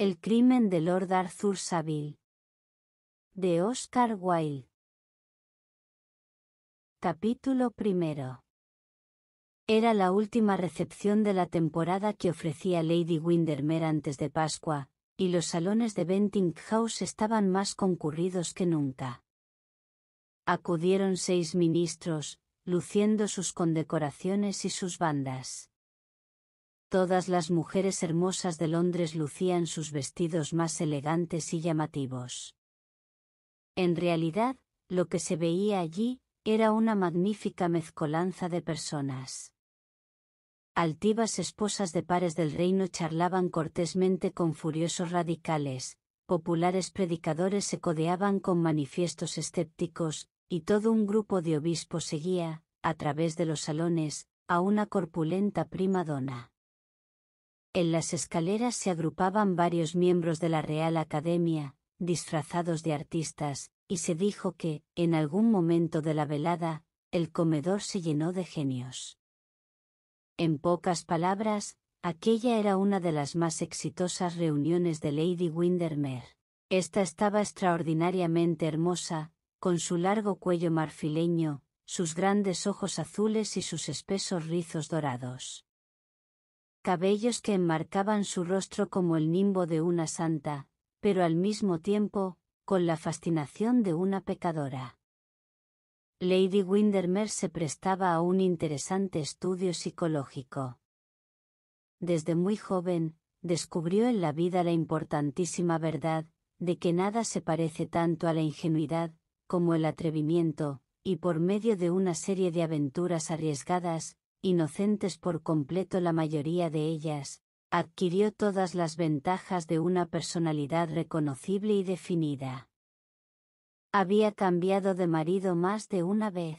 El crimen de Lord Arthur Savile. De Oscar Wilde. Capítulo primero. Era la última recepción de la temporada que ofrecía Lady Windermere antes de Pascua, y los salones de Bentinck House estaban más concurridos que nunca. Acudieron 6 ministros, luciendo sus condecoraciones y sus bandas. Todas las mujeres hermosas de Londres lucían sus vestidos más elegantes y llamativos. En realidad, lo que se veía allí era una magnífica mezcolanza de personas. Altivas esposas de pares del reino charlaban cortésmente con furiosos radicales, populares predicadores se codeaban con manifiestos escépticos, y todo un grupo de obispos seguía, a través de los salones, a una corpulenta prima donna. En las escaleras se agrupaban varios miembros de la Real Academia, disfrazados de artistas, y se dijo que, en algún momento de la velada, el comedor se llenó de genios. En pocas palabras, aquella era una de las más exitosas reuniones de Lady Windermere. Esta estaba extraordinariamente hermosa, con su largo cuello marfileño, sus grandes ojos azules y sus espesos rizos dorados. Cabellos que enmarcaban su rostro como el nimbo de una santa, pero al mismo tiempo, con la fascinación de una pecadora. Lady Windermere se prestaba a un interesante estudio psicológico. Desde muy joven, descubrió en la vida la importantísima verdad, de que nada se parece tanto a la ingenuidad, como el atrevimiento, y por medio de una serie de aventuras arriesgadas, inocentes por completo la mayoría de ellas, adquirió todas las ventajas de una personalidad reconocible y definida. Había cambiado de marido más de una vez.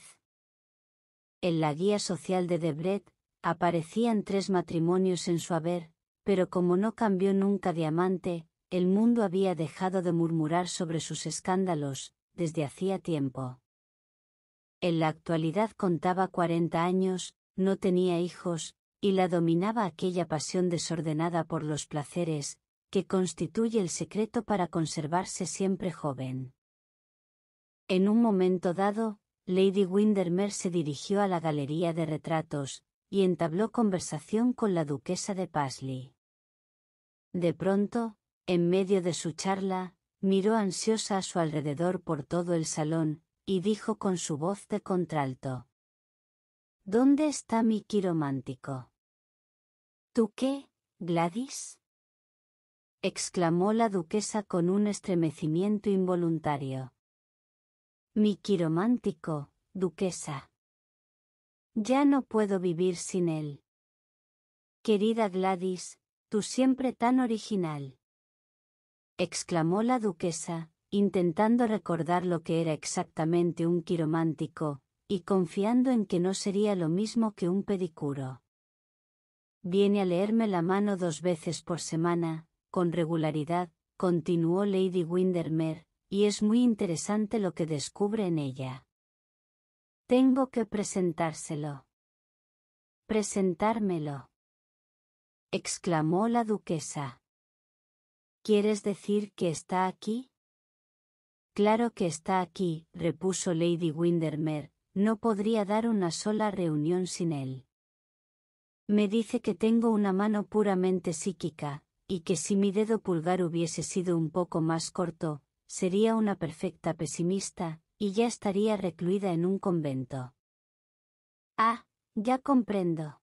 En la guía social de Debrett, aparecían 3 matrimonios en su haber, pero como no cambió nunca de amante, el mundo había dejado de murmurar sobre sus escándalos, desde hacía tiempo. En la actualidad contaba 40 años, no tenía hijos, y la dominaba aquella pasión desordenada por los placeres, que constituye el secreto para conservarse siempre joven. En un momento dado, Lady Windermere se dirigió a la galería de retratos, y entabló conversación con la duquesa de Paisley. De pronto, en medio de su charla, miró ansiosa a su alrededor por todo el salón, y dijo con su voz de contralto: «¿Dónde está mi quiromántico?» «¿Tú qué, Gladys?», exclamó la duquesa con un estremecimiento involuntario. «Mi quiromántico, duquesa. Ya no puedo vivir sin él. Querida Gladys, tú siempre tan original», exclamó la duquesa, intentando recordar lo que era exactamente un quiromántico, y confiando en que no sería lo mismo que un pedicuro. «Viene a leerme la mano 2 veces por semana, con regularidad», continuó Lady Windermere, «y es muy interesante lo que descubre en ella. Tengo que presentárselo». «¿Presentármelo?», exclamó la duquesa. «¿Quieres decir que está aquí?». «Claro que está aquí», repuso Lady Windermere, «no podría dar una sola reunión sin él. Me dice que tengo una mano puramente psíquica, y que si mi dedo pulgar hubiese sido un poco más corto, sería una perfecta pesimista, y ya estaría recluida en un convento». «Ah, ya comprendo»,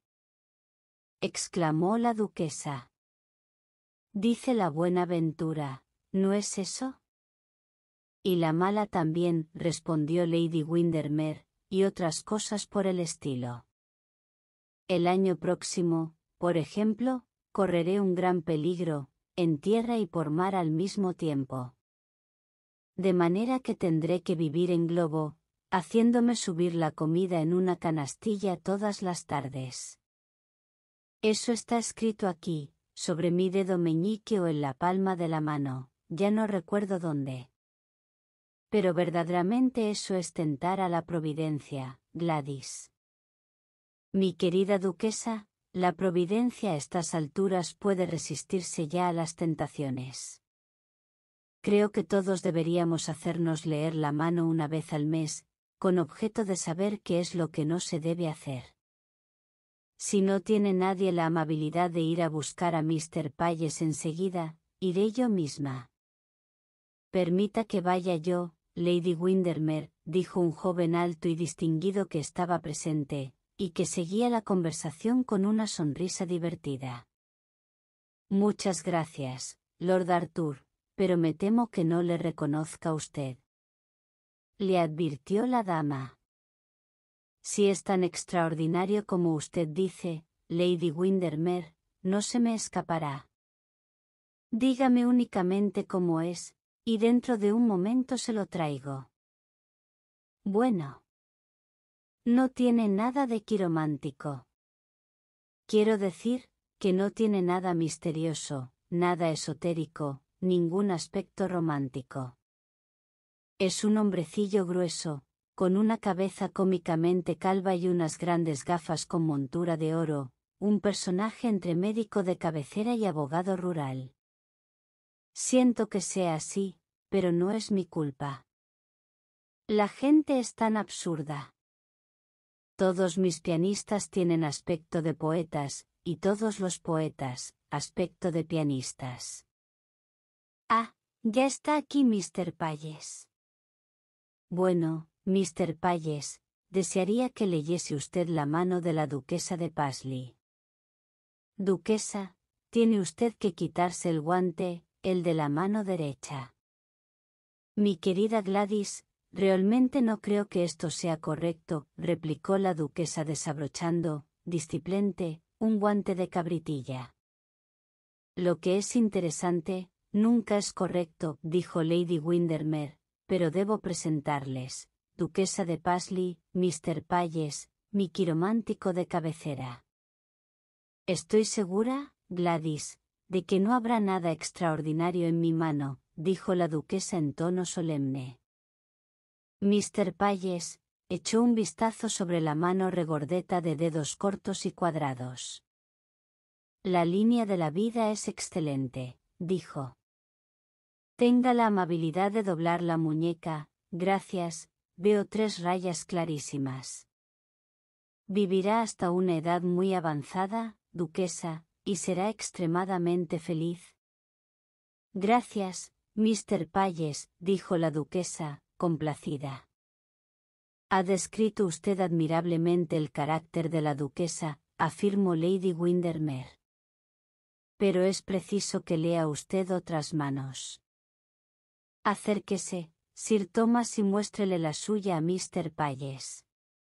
exclamó la duquesa. «Dice la buena ventura, ¿no es eso?». «Y la mala también», respondió Lady Windermere, «y otras cosas por el estilo. El año próximo, por ejemplo, correré un gran peligro, en tierra y por mar al mismo tiempo. De manera que tendré que vivir en globo, haciéndome subir la comida en una canastilla todas las tardes. Eso está escrito aquí, sobre mi dedo meñique o en la palma de la mano, ya no recuerdo dónde. Pero verdaderamente eso es tentar a la providencia, Gladys». «Mi querida duquesa, la providencia a estas alturas puede resistirse ya a las tentaciones. Creo que todos deberíamos hacernos leer la mano una vez al mes, con objeto de saber qué es lo que no se debe hacer. Si no tiene nadie la amabilidad de ir a buscar a Mr. Payes enseguida, iré yo misma. Permita que vaya yo, Lady Windermere, dijo un joven alto y distinguido que estaba presente, y que seguía la conversación con una sonrisa divertida. Muchas gracias, Lord Arthur, pero me temo que no le reconozca usted. Le advirtió la dama. Si es tan extraordinario como usted dice, Lady Windermere, no se me escapará. Dígame únicamente cómo es, y dentro de un momento se lo traigo. Bueno. No tiene nada de quiromántico. Quiero decir, que no tiene nada misterioso, nada esotérico, ningún aspecto romántico. Es un hombrecillo grueso, con una cabeza cómicamente calva y unas grandes gafas con montura de oro, un personaje entre médico de cabecera y abogado rural. Siento que sea así, pero no es mi culpa. La gente es tan absurda. Todos mis pianistas tienen aspecto de poetas, y todos los poetas, aspecto de pianistas. Ah, ya está aquí Mr. Payes. Bueno, Mr. Payes, desearía que leyese usted la mano de la duquesa de Paisley. Duquesa, tiene usted que quitarse el guante, el de la mano derecha. Mi querida Gladys, realmente no creo que esto sea correcto, replicó la duquesa desabrochando, disciplente, un guante de cabritilla. Lo que es interesante, nunca es correcto, dijo Lady Windermere, pero debo presentarles, duquesa de Paisley, Mr. Payes, mi quiromántico de cabecera. Estoy segura, Gladys, de que no habrá nada extraordinario en mi mano, dijo la duquesa en tono solemne. Mr. Payes echó un vistazo sobre la mano regordeta de dedos cortos y cuadrados. La línea de la vida es excelente, dijo. Tenga la amabilidad de doblar la muñeca, gracias, veo 3 rayas clarísimas. Vivirá hasta una edad muy avanzada, duquesa, y será extremadamente feliz. Gracias, Mr. Payes, dijo la duquesa, complacida. Ha descrito usted admirablemente el carácter de la duquesa, afirmó Lady Windermere. Pero es preciso que lea usted otras manos. Acérquese, Sir Thomas, y muéstrele la suya a Mr. Payes.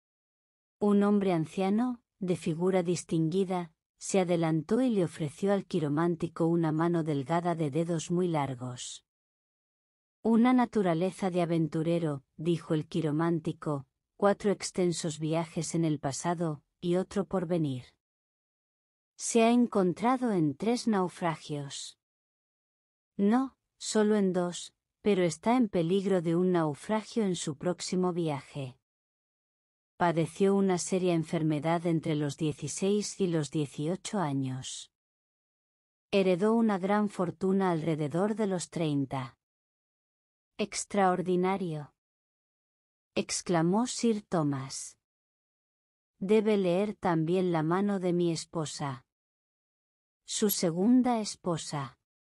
Un hombre anciano, de figura distinguida, se adelantó y le ofreció al quiromántico una mano delgada de dedos muy largos. Una naturaleza de aventurero, dijo el quiromántico, 4 extensos viajes en el pasado, y otro por venir. Se ha encontrado en 3 naufragios. No, solo en 2, pero está en peligro de un naufragio en su próximo viaje. Padeció una seria enfermedad entre los 16 y los 18 años. Heredó una gran fortuna alrededor de los 30. Extraordinario, exclamó Sir Thomas. Debe leer también la mano de mi esposa. Su segunda esposa,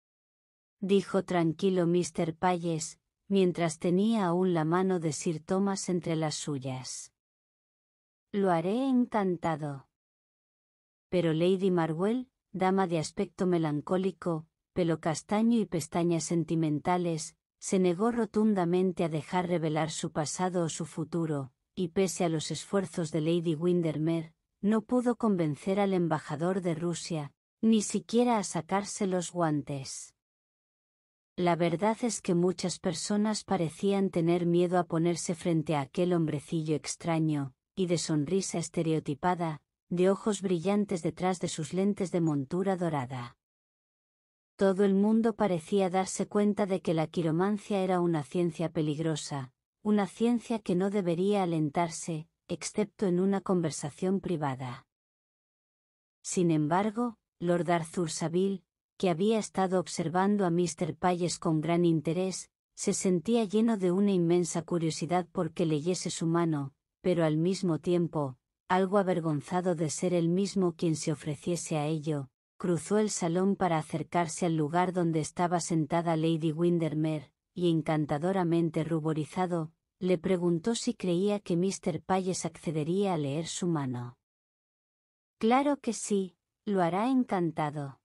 dijo tranquilo Mr. Payes, mientras tenía aún la mano de Sir Thomas entre las suyas. Lo haré encantado. Pero Lady Marwell, dama de aspecto melancólico, pelo castaño y pestañas sentimentales, se negó rotundamente a dejar revelar su pasado o su futuro, y pese a los esfuerzos de Lady Windermere, no pudo convencer al embajador de Rusia, ni siquiera a sacarse los guantes. La verdad es que muchas personas parecían tener miedo a ponerse frente a aquel hombrecillo extraño, y de sonrisa estereotipada, de ojos brillantes detrás de sus lentes de montura dorada. Todo el mundo parecía darse cuenta de que la quiromancia era una ciencia peligrosa, una ciencia que no debería alentarse, excepto en una conversación privada. Sin embargo, Lord Arthur Savile, que había estado observando a Mr. Palles con gran interés, se sentía lleno de una inmensa curiosidad por que leyese su mano, pero al mismo tiempo, algo avergonzado de ser él mismo quien se ofreciese a ello, cruzó el salón para acercarse al lugar donde estaba sentada Lady Windermere, y encantadoramente ruborizado, le preguntó si creía que Mr. Palles accedería a leer su mano. «Claro que sí, lo hará encantado»,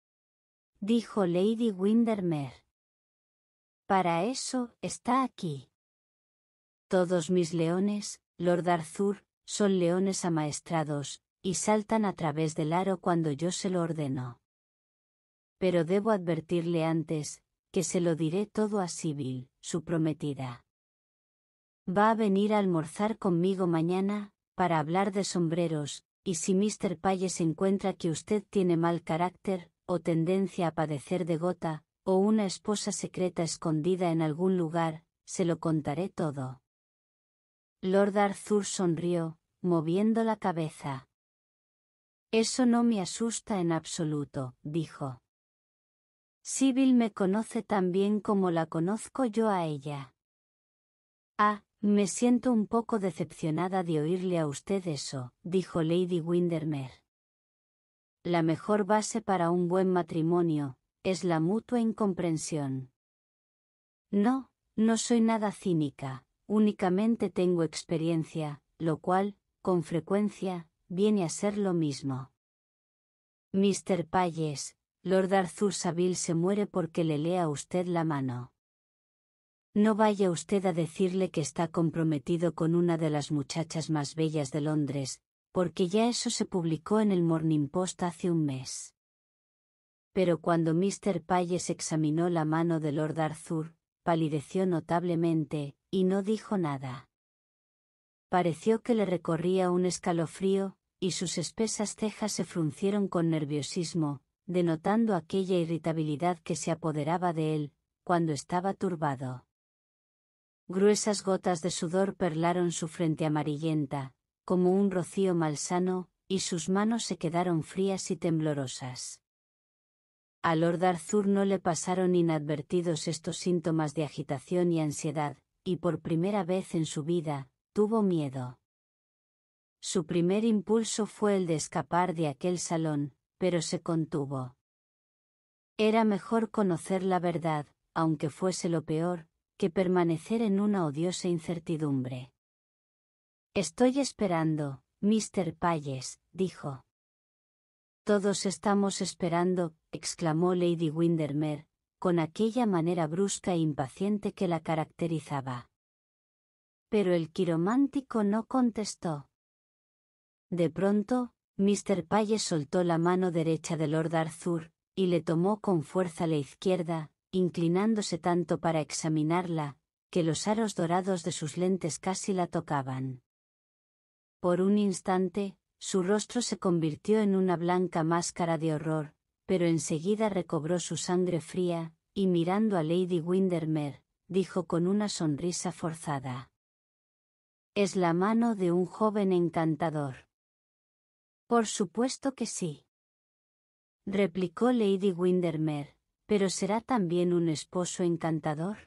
dijo Lady Windermere. «Para eso está aquí. Todos mis leones, Lord Arthur, son leones amaestrados, y saltan a través del aro cuando yo se lo ordeno. Pero debo advertirle antes, que se lo diré todo a Sibyl, su prometida. Va a venir a almorzar conmigo mañana, para hablar de sombreros, y si Mr. Palles encuentra que usted tiene mal carácter, o tendencia a padecer de gota, o una esposa secreta escondida en algún lugar, se lo contaré todo». Lord Arthur sonrió, moviendo la cabeza. «Eso no me asusta en absoluto», dijo. «Sibyl me conoce tan bien como la conozco yo a ella». «Ah, me siento un poco decepcionada de oírle a usted eso», dijo Lady Windermere. «La mejor base para un buen matrimonio es la mutua incomprensión». «No, no soy nada cínica, únicamente tengo experiencia, lo cual, con frecuencia, viene a ser lo mismo. Mr. Palles, Lord Arthur Savile se muere porque le lea a usted la mano. No vaya usted a decirle que está comprometido con una de las muchachas más bellas de Londres, porque ya eso se publicó en el Morning Post hace un mes». Pero cuando Mr. Palles examinó la mano de Lord Arthur, palideció notablemente, y no dijo nada. Pareció que le recorría un escalofrío, y sus espesas cejas se fruncieron con nerviosismo, denotando aquella irritabilidad que se apoderaba de él, cuando estaba turbado. Gruesas gotas de sudor perlaron su frente amarillenta, como un rocío malsano, y sus manos se quedaron frías y temblorosas. A Lord Arthur no le pasaron inadvertidos estos síntomas de agitación y ansiedad, y por primera vez en su vida, tuvo miedo. Su primer impulso fue el de escapar de aquel salón, pero se contuvo. Era mejor conocer la verdad, aunque fuese lo peor, que permanecer en una odiosa incertidumbre. «Estoy esperando, Mr. Palles», dijo. «Todos estamos esperando», exclamó Lady Windermere, con aquella manera brusca e impaciente que la caracterizaba. Pero el quiromántico no contestó. De pronto, Mr. Palles soltó la mano derecha de Lord Arthur, y le tomó con fuerza la izquierda, inclinándose tanto para examinarla, que los aros dorados de sus lentes casi la tocaban. Por un instante, su rostro se convirtió en una blanca máscara de horror, pero enseguida recobró su sangre fría, y mirando a Lady Windermere, dijo con una sonrisa forzada: «Es la mano de un joven encantador». «Por supuesto que sí», replicó Lady Windermere, «pero ¿será también un esposo encantador?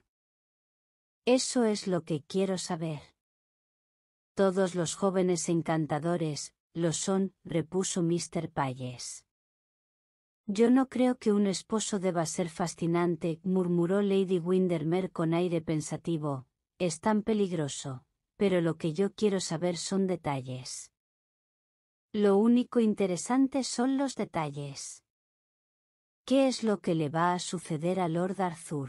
Eso es lo que quiero saber». «Todos los jóvenes encantadores lo son», repuso Mr. Palles. «Yo no creo que un esposo deba ser fascinante», murmuró Lady Windermere con aire pensativo. «Es tan peligroso, pero lo que yo quiero saber son detalles». «Lo único interesante son los detalles». «¿Qué es lo que le va a suceder a Lord Arthur?»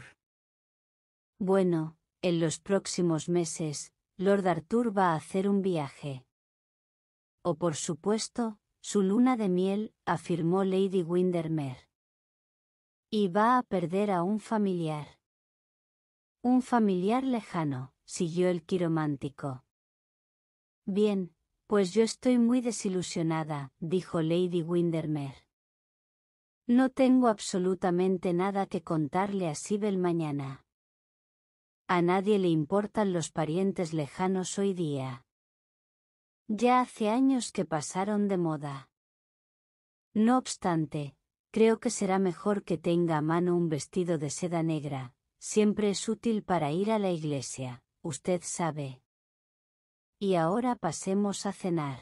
«Bueno, en los próximos meses, Lord Arthur va a hacer un viaje». «O por supuesto, su luna de miel», afirmó Lady Windermere. «Y va a perder a un familiar». «Un familiar lejano», siguió el quiromántico. «Bien, pues yo estoy muy desilusionada», dijo Lady Windermere. «No tengo absolutamente nada que contarle a Sibyl mañana. A nadie le importan los parientes lejanos hoy día. Ya hace años que pasaron de moda. No obstante, creo que será mejor que tenga a mano un vestido de seda negra, siempre es útil para ir a la iglesia, usted sabe. Y ahora pasemos a cenar.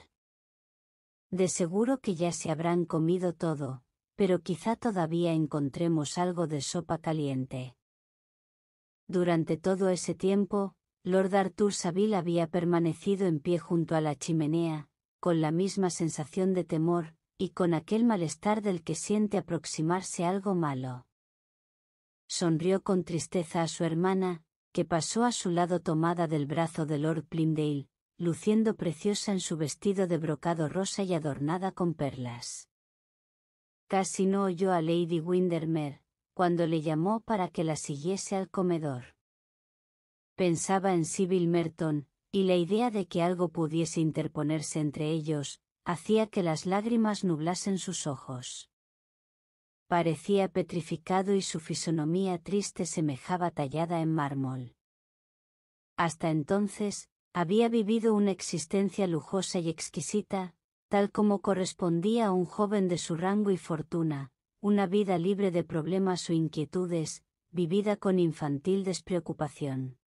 De seguro que ya se habrán comido todo, pero quizá todavía encontremos algo de sopa caliente. Durante todo ese tiempo, Lord Arthur Saville había permanecido en pie junto a la chimenea, con la misma sensación de temor, y con aquel malestar del que siente aproximarse algo malo. Sonrió con tristeza a su hermana, que pasó a su lado tomada del brazo de Lord Plymdale, luciendo preciosa en su vestido de brocado rosa y adornada con perlas. Casi no oyó a Lady Windermere, cuando le llamó para que la siguiese al comedor. Pensaba en Sybil Merton, y la idea de que algo pudiese interponerse entre ellos, hacía que las lágrimas nublasen sus ojos. Parecía petrificado y su fisonomía triste semejaba tallada en mármol. Hasta entonces, había vivido una existencia lujosa y exquisita, tal como correspondía a un joven de su rango y fortuna, una vida libre de problemas o inquietudes, vivida con infantil despreocupación.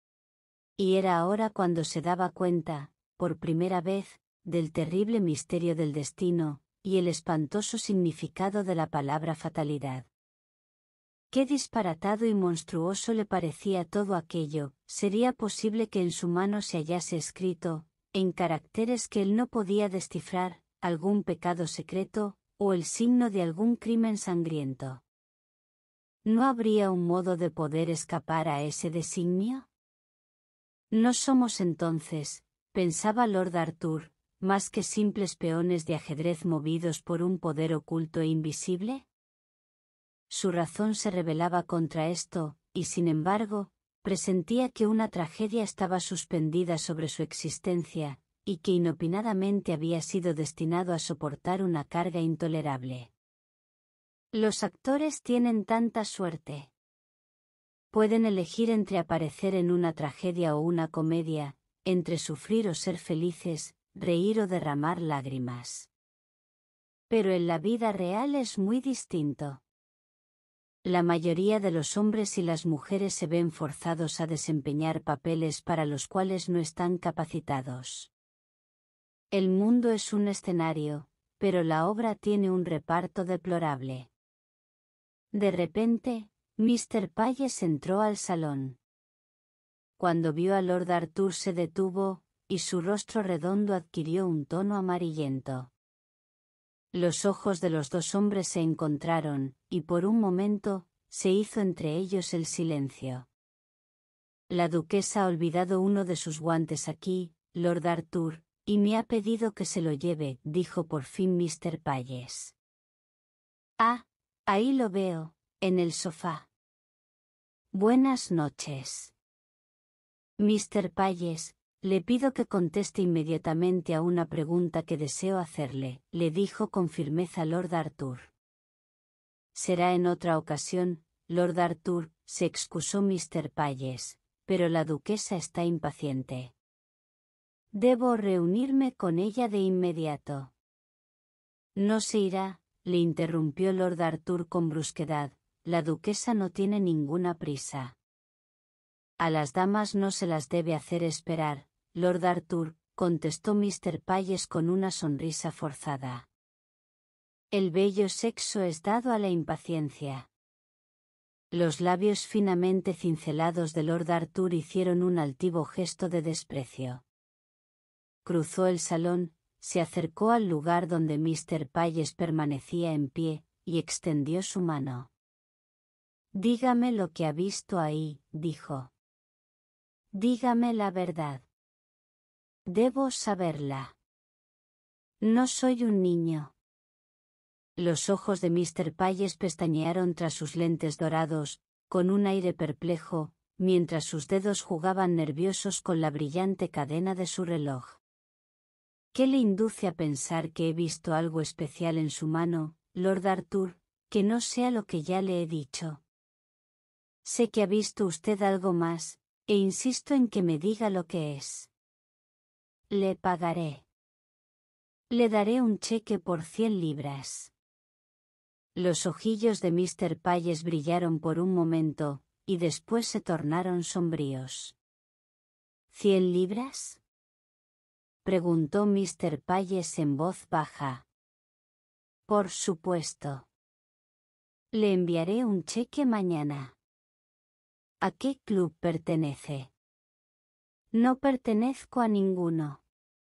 Y era ahora cuando se daba cuenta, por primera vez, del terrible misterio del destino, y el espantoso significado de la palabra fatalidad. Qué disparatado y monstruoso le parecía todo aquello. Sería posible que en su mano se hallase escrito, en caracteres que él no podía descifrar, algún pecado secreto, o el signo de algún crimen sangriento. ¿No habría un modo de poder escapar a ese designio? No somos entonces, pensaba Lord Arthur, más que simples peones de ajedrez movidos por un poder oculto e invisible. Su razón se rebelaba contra esto, y sin embargo, presentía que una tragedia estaba suspendida sobre su existencia, y que inopinadamente había sido destinado a soportar una carga intolerable. Los actores tienen tanta suerte. Pueden elegir entre aparecer en una tragedia o una comedia, entre sufrir o ser felices, reír o derramar lágrimas. Pero en la vida real es muy distinto. La mayoría de los hombres y las mujeres se ven forzados a desempeñar papeles para los cuales no están capacitados. El mundo es un escenario, pero la obra tiene un reparto deplorable. De repente, Mr. Payes entró al salón. Cuando vio a Lord Arthur se detuvo, y su rostro redondo adquirió un tono amarillento. Los ojos de los dos hombres se encontraron, y por un momento, se hizo entre ellos el silencio. La duquesa ha olvidado uno de sus guantes aquí, Lord Arthur, y me ha pedido que se lo lleve, dijo por fin Mr. Payes. Ah, ahí lo veo, en el sofá. Buenas noches. Mr. Payes, le pido que conteste inmediatamente a una pregunta que deseo hacerle, le dijo con firmeza Lord Arthur. Será en otra ocasión, Lord Arthur, se excusó Mr. Payes, pero la duquesa está impaciente. Debo reunirme con ella de inmediato. No se irá, le interrumpió Lord Arthur con brusquedad, la duquesa no tiene ninguna prisa. A las damas no se las debe hacer esperar, Lord Arthur, contestó Mr. Payes con una sonrisa forzada. El bello sexo es dado a la impaciencia. Los labios finamente cincelados de Lord Arthur hicieron un altivo gesto de desprecio. Cruzó el salón, se acercó al lugar donde Mr. Payes permanecía en pie, y extendió su mano. Dígame lo que ha visto ahí, dijo. Dígame la verdad. Debo saberla. No soy un niño. Los ojos de Mr. Payes pestañearon tras sus lentes dorados, con un aire perplejo, mientras sus dedos jugaban nerviosos con la brillante cadena de su reloj. ¿Qué le induce a pensar que he visto algo especial en su mano, Lord Arthur, que no sea lo que ya le he dicho? Sé que ha visto usted algo más, e insisto en que me diga lo que es. Le pagaré. Le daré un cheque por 100 libras. Los ojillos de Mr. Payes brillaron por un momento, y después se tornaron sombríos. ¿100 libras? Preguntó Mr. Payes en voz baja. Por supuesto. Le enviaré un cheque mañana. ¿A qué club pertenece? No pertenezco a ninguno.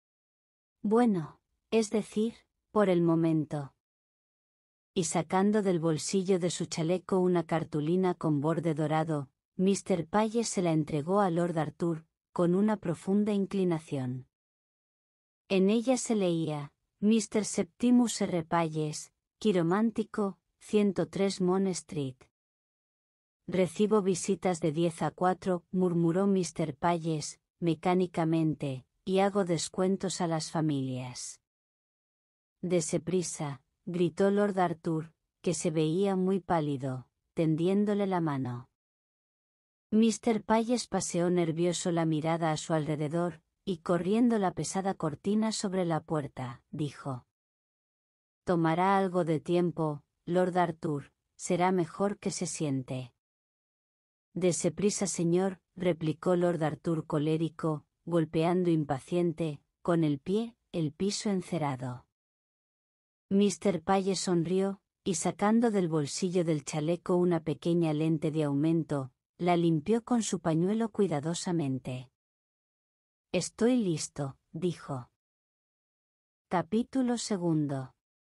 Bueno, es decir, por el momento. Y sacando del bolsillo de su chaleco una cartulina con borde dorado, Mr. Payes se la entregó a Lord Arthur, con una profunda inclinación. En ella se leía, Mr. Septimus R. Payes, quiromántico, 103 Mon Street. Recibo visitas de 10 a 4, murmuró Mr. Payes, mecánicamente, y hago descuentos a las familias. Dese prisa, gritó Lord Arthur, que se veía muy pálido, tendiéndole la mano. Mr. Payes paseó nervioso la mirada a su alrededor, y corriendo la pesada cortina sobre la puerta, dijo. Tomará algo de tiempo, Lord Arthur, será mejor que se siente. Dese prisa, señor, replicó Lord Arthur colérico, golpeando impaciente, con el pie, el piso encerado. Mr. Payes sonrió, y sacando del bolsillo del chaleco una pequeña lente de aumento, la limpió con su pañuelo cuidadosamente. Estoy listo, dijo. Capítulo 2.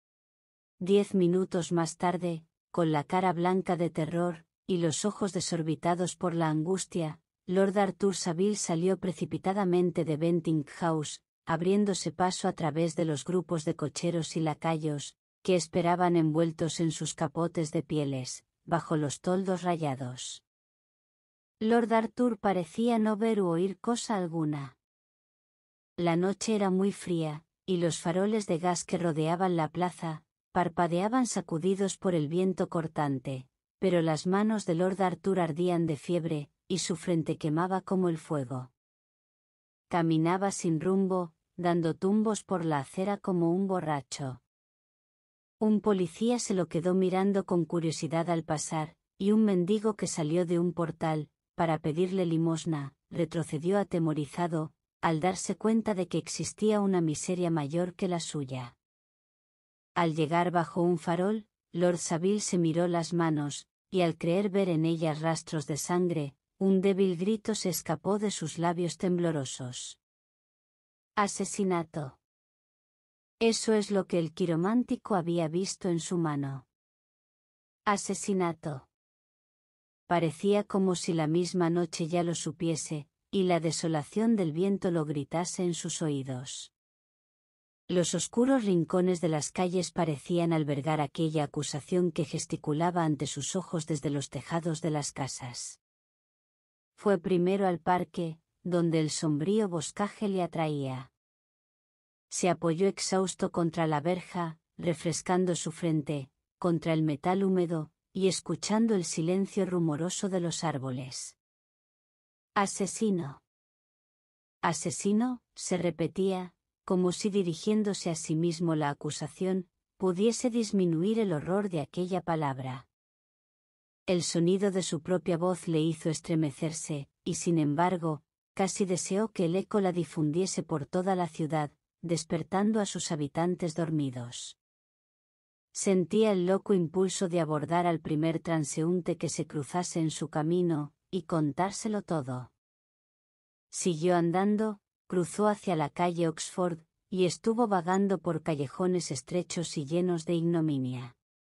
10 minutos más tarde, con la cara blanca de terror, y los ojos desorbitados por la angustia, Lord Arthur Savile salió precipitadamente de Bentinck House, abriéndose paso a través de los grupos de cocheros y lacayos, que esperaban envueltos en sus capotes de pieles, bajo los toldos rayados. Lord Arthur parecía no ver u oír cosa alguna. La noche era muy fría, y los faroles de gas que rodeaban la plaza, parpadeaban sacudidos por el viento cortante, pero las manos de Lord Arthur ardían de fiebre, y su frente quemaba como el fuego. Caminaba sin rumbo, dando tumbos por la acera como un borracho. Un policía se lo quedó mirando con curiosidad al pasar, y un mendigo que salió de un portal, para pedirle limosna, retrocedió atemorizado, al darse cuenta de que existía una miseria mayor que la suya. Al llegar bajo un farol, Lord Savile se miró las manos, y al creer ver en ellas rastros de sangre, un débil grito se escapó de sus labios temblorosos. Asesinato. Eso es lo que el quiromántico había visto en su mano. Asesinato. Parecía como si la misma noche ya lo supiese, y la desolación del viento lo gritase en sus oídos. Los oscuros rincones de las calles parecían albergar aquella acusación que gesticulaba ante sus ojos desde los tejados de las casas. Fue primero al parque, donde el sombrío boscaje le atraía. Se apoyó exhausto contra la verja, refrescando su frente, contra el metal húmedo, y escuchando el silencio rumoroso de los árboles. Asesino. Asesino, se repetía, como si dirigiéndose a sí mismo la acusación, pudiese disminuir el horror de aquella palabra. El sonido de su propia voz le hizo estremecerse, y sin embargo, casi deseó que el eco la difundiese por toda la ciudad, despertando a sus habitantes dormidos. Sentía el loco impulso de abordar al primer transeúnte que se cruzase en su camino, y contárselo todo. Siguió andando, cruzó hacia la calle Oxford, y estuvo vagando por callejones estrechos y llenos de ignominia.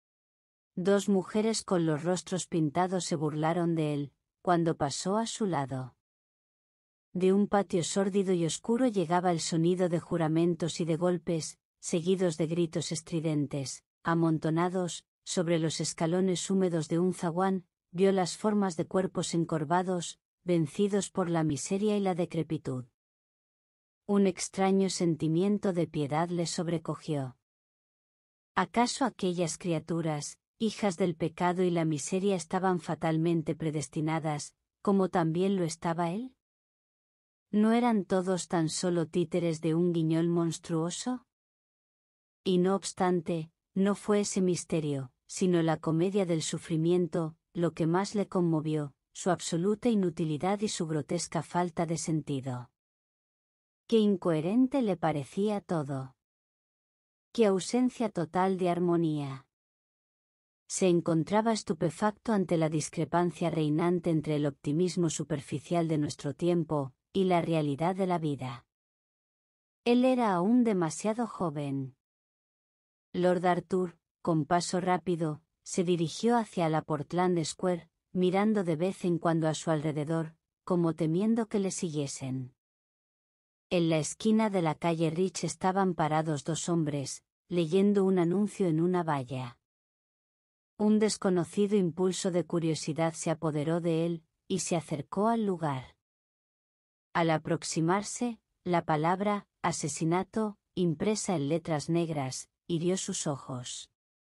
2 mujeres con los rostros pintados se burlaron de él, cuando pasó a su lado. De un patio sórdido y oscuro llegaba el sonido de juramentos y de golpes, seguidos de gritos estridentes, amontonados, sobre los escalones húmedos de un zaguán, vio las formas de cuerpos encorvados, vencidos por la miseria y la decrepitud. Un extraño sentimiento de piedad le sobrecogió. ¿Acaso aquellas criaturas, hijas del pecado y la miseria, estaban fatalmente predestinadas, como también lo estaba él? ¿No eran todos tan solo títeres de un guiñol monstruoso? Y no obstante, no fue ese misterio, sino la comedia del sufrimiento, lo que más le conmovió, su absoluta inutilidad y su grotesca falta de sentido. Qué incoherente le parecía todo. Qué ausencia total de armonía. Se encontraba estupefacto ante la discrepancia reinante entre el optimismo superficial de nuestro tiempo y la realidad de la vida. Él era aún demasiado joven. Lord Arthur, con paso rápido, se dirigió hacia la Portland Square, mirando de vez en cuando a su alrededor, como temiendo que le siguiesen. En la esquina de la calle Rich estaban parados dos hombres, leyendo un anuncio en una valla. Un desconocido impulso de curiosidad se apoderó de él, y se acercó al lugar. Al aproximarse, la palabra asesinato, impresa en letras negras, hirió sus ojos.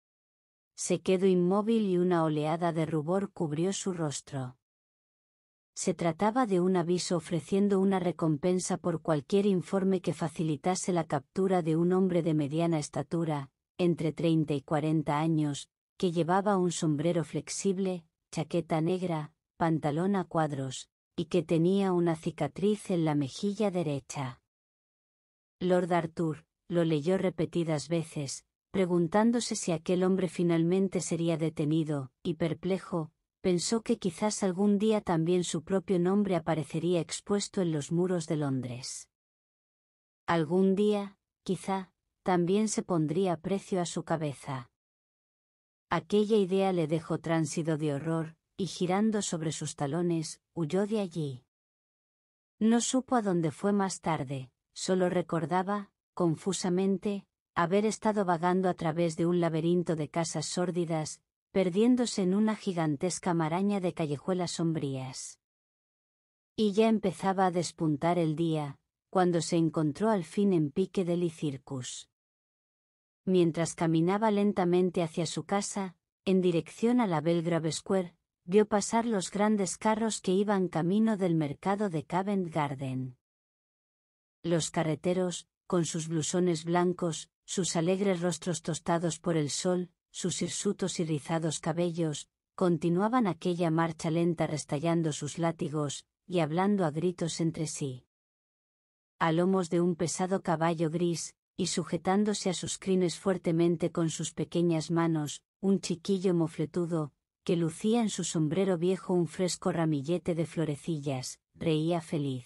Se quedó inmóvil y una oleada de rubor cubrió su rostro. Se trataba de un aviso ofreciendo una recompensa por cualquier informe que facilitase la captura de un hombre de mediana estatura, entre 30 y 40 años, que llevaba un sombrero flexible, chaqueta negra, pantalón a cuadros, y que tenía una cicatriz en la mejilla derecha. Lord Arthur lo leyó repetidas veces, preguntándose si aquel hombre finalmente sería detenido, y perplejo, pensó que quizás algún día también su propio nombre aparecería expuesto en los muros de Londres. Algún día, quizá, también se pondría precio a su cabeza. Aquella idea le dejó tránsido de horror, y girando sobre sus talones, huyó de allí. No supo a dónde fue más tarde, solo recordaba, confusamente, haber estado vagando a través de un laberinto de casas sórdidas, perdiéndose en una gigantesca maraña de callejuelas sombrías. Y ya empezaba a despuntar el día, cuando se encontró al fin en Piccadilly Circus. Mientras caminaba lentamente hacia su casa, en dirección a la Belgrave Square, vio pasar los grandes carros que iban camino del mercado de Covent Garden. Los carreteros, con sus blusones blancos, sus alegres rostros tostados por el sol, sus hirsutos y rizados cabellos, continuaban aquella marcha lenta restallando sus látigos, y hablando a gritos entre sí. A lomos de un pesado caballo gris, y sujetándose a sus crines fuertemente con sus pequeñas manos, un chiquillo mofletudo, que lucía en su sombrero viejo un fresco ramillete de florecillas, reía feliz.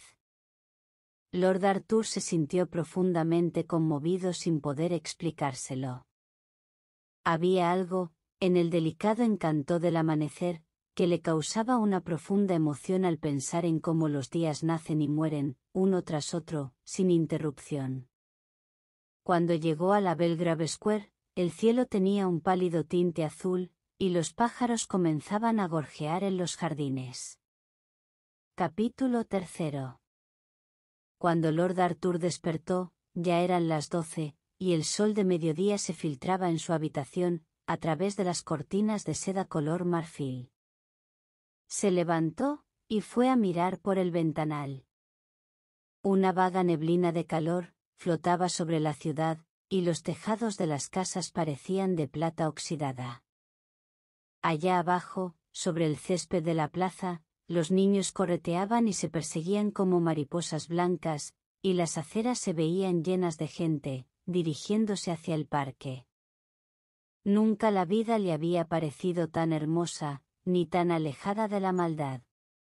Lord Arthur se sintió profundamente conmovido sin poder explicárselo. Había algo, en el delicado encanto del amanecer, que le causaba una profunda emoción al pensar en cómo los días nacen y mueren, uno tras otro, sin interrupción. Cuando llegó a la Belgrave Square, el cielo tenía un pálido tinte azul, y los pájaros comenzaban a gorjear en los jardines. Capítulo 3. Cuando Lord Arthur despertó, ya eran las 12, y el sol de mediodía se filtraba en su habitación, a través de las cortinas de seda color marfil. Se levantó, y fue a mirar por el ventanal. Una vaga neblina de calor flotaba sobre la ciudad, y los tejados de las casas parecían de plata oxidada. Allá abajo, sobre el césped de la plaza, los niños correteaban y se perseguían como mariposas blancas, y las aceras se veían llenas de gente, dirigiéndose hacia el parque. Nunca la vida le había parecido tan hermosa, ni tan alejada de la maldad.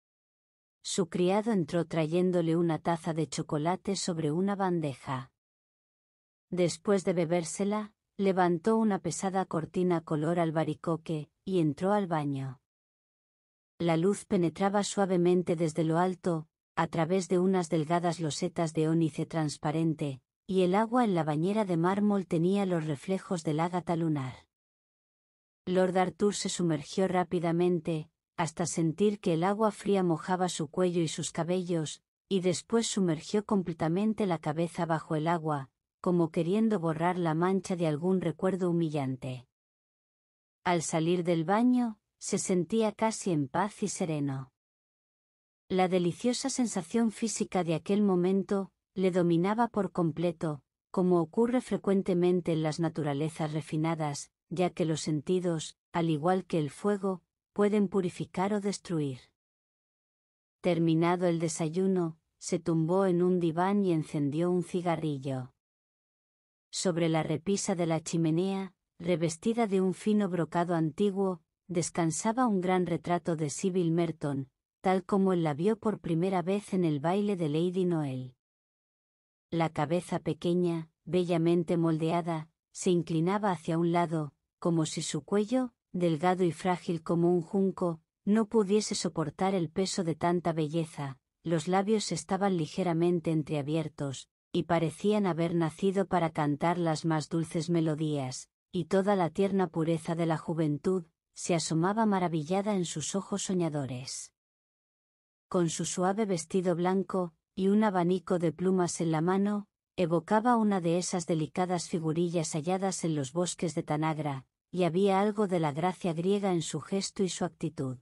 Su criado entró trayéndole una taza de chocolate sobre una bandeja. Después de bebérsela, levantó una pesada cortina color albaricoque, y entró al baño. La luz penetraba suavemente desde lo alto, a través de unas delgadas losetas de ónice transparente, y el agua en la bañera de mármol tenía los reflejos del ágata lunar. Lord Arthur se sumergió rápidamente, hasta sentir que el agua fría mojaba su cuello y sus cabellos, y después sumergió completamente la cabeza bajo el agua, como queriendo borrar la mancha de algún recuerdo humillante. Al salir del baño, se sentía casi en paz y sereno. La deliciosa sensación física de aquel momento le dominaba por completo, como ocurre frecuentemente en las naturalezas refinadas, ya que los sentidos, al igual que el fuego, pueden purificar o destruir. Terminado el desayuno, se tumbó en un diván y encendió un cigarrillo. Sobre la repisa de la chimenea, revestida de un fino brocado antiguo, descansaba un gran retrato de Sybil Merton, tal como él la vio por primera vez en el baile de Lady Noel. La cabeza pequeña, bellamente moldeada, se inclinaba hacia un lado, como si su cuello, delgado y frágil como un junco, no pudiese soportar el peso de tanta belleza. Los labios estaban ligeramente entreabiertos, y parecían haber nacido para cantar las más dulces melodías, y toda la tierna pureza de la juventud se asomaba maravillada en sus ojos soñadores. Con su suave vestido blanco, y un abanico de plumas en la mano, evocaba una de esas delicadas figurillas halladas en los bosques de Tanagra, y había algo de la gracia griega en su gesto y su actitud.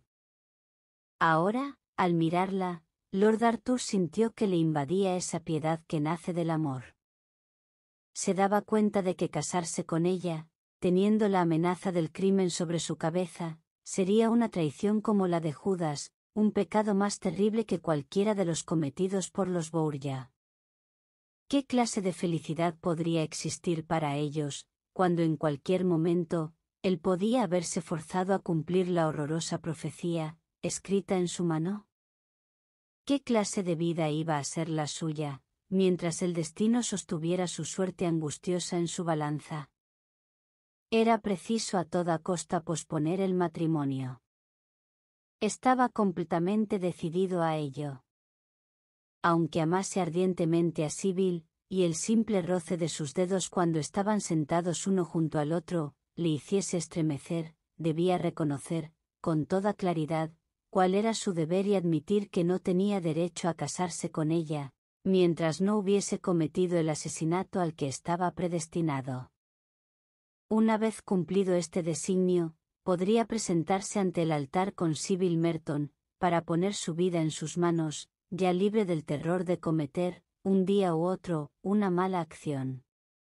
Ahora, al mirarla, Lord Arthur sintió que le invadía esa piedad que nace del amor. Se daba cuenta de que casarse con ella, teniendo la amenaza del crimen sobre su cabeza, sería una traición como la de Judas, un pecado más terrible que cualquiera de los cometidos por los Borgia. ¿Qué clase de felicidad podría existir para ellos, cuando en cualquier momento, él podía haberse forzado a cumplir la horrorosa profecía, escrita en su mano? ¿Qué clase de vida iba a ser la suya, mientras el destino sostuviera su suerte angustiosa en su balanza? Era preciso a toda costa posponer el matrimonio. Estaba completamente decidido a ello. Aunque amase ardientemente a Sybil, y el simple roce de sus dedos cuando estaban sentados uno junto al otro, le hiciese estremecer, debía reconocer, con toda claridad, cuál era su deber y admitir que no tenía derecho a casarse con ella, mientras no hubiese cometido el asesinato al que estaba predestinado. Una vez cumplido este designio, podría presentarse ante el altar con Sybil Merton, para poner su vida en sus manos, ya libre del terror de cometer, un día u otro, una mala acción.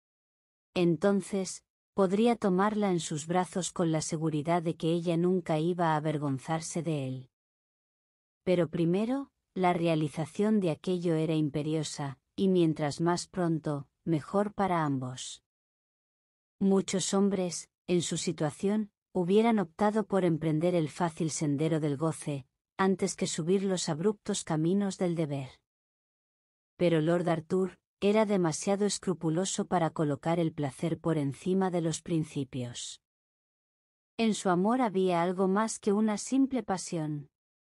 Entonces, podría tomarla en sus brazos con la seguridad de que ella nunca iba a avergonzarse de él. Pero primero, la realización de aquello era imperiosa, y mientras más pronto, mejor para ambos. Muchos hombres, en su situación, hubieran optado por emprender el fácil sendero del goce, antes que subir los abruptos caminos del deber. Pero Lord Arthur era demasiado escrupuloso para colocar el placer por encima de los principios. En su amor había algo más que una simple pasión.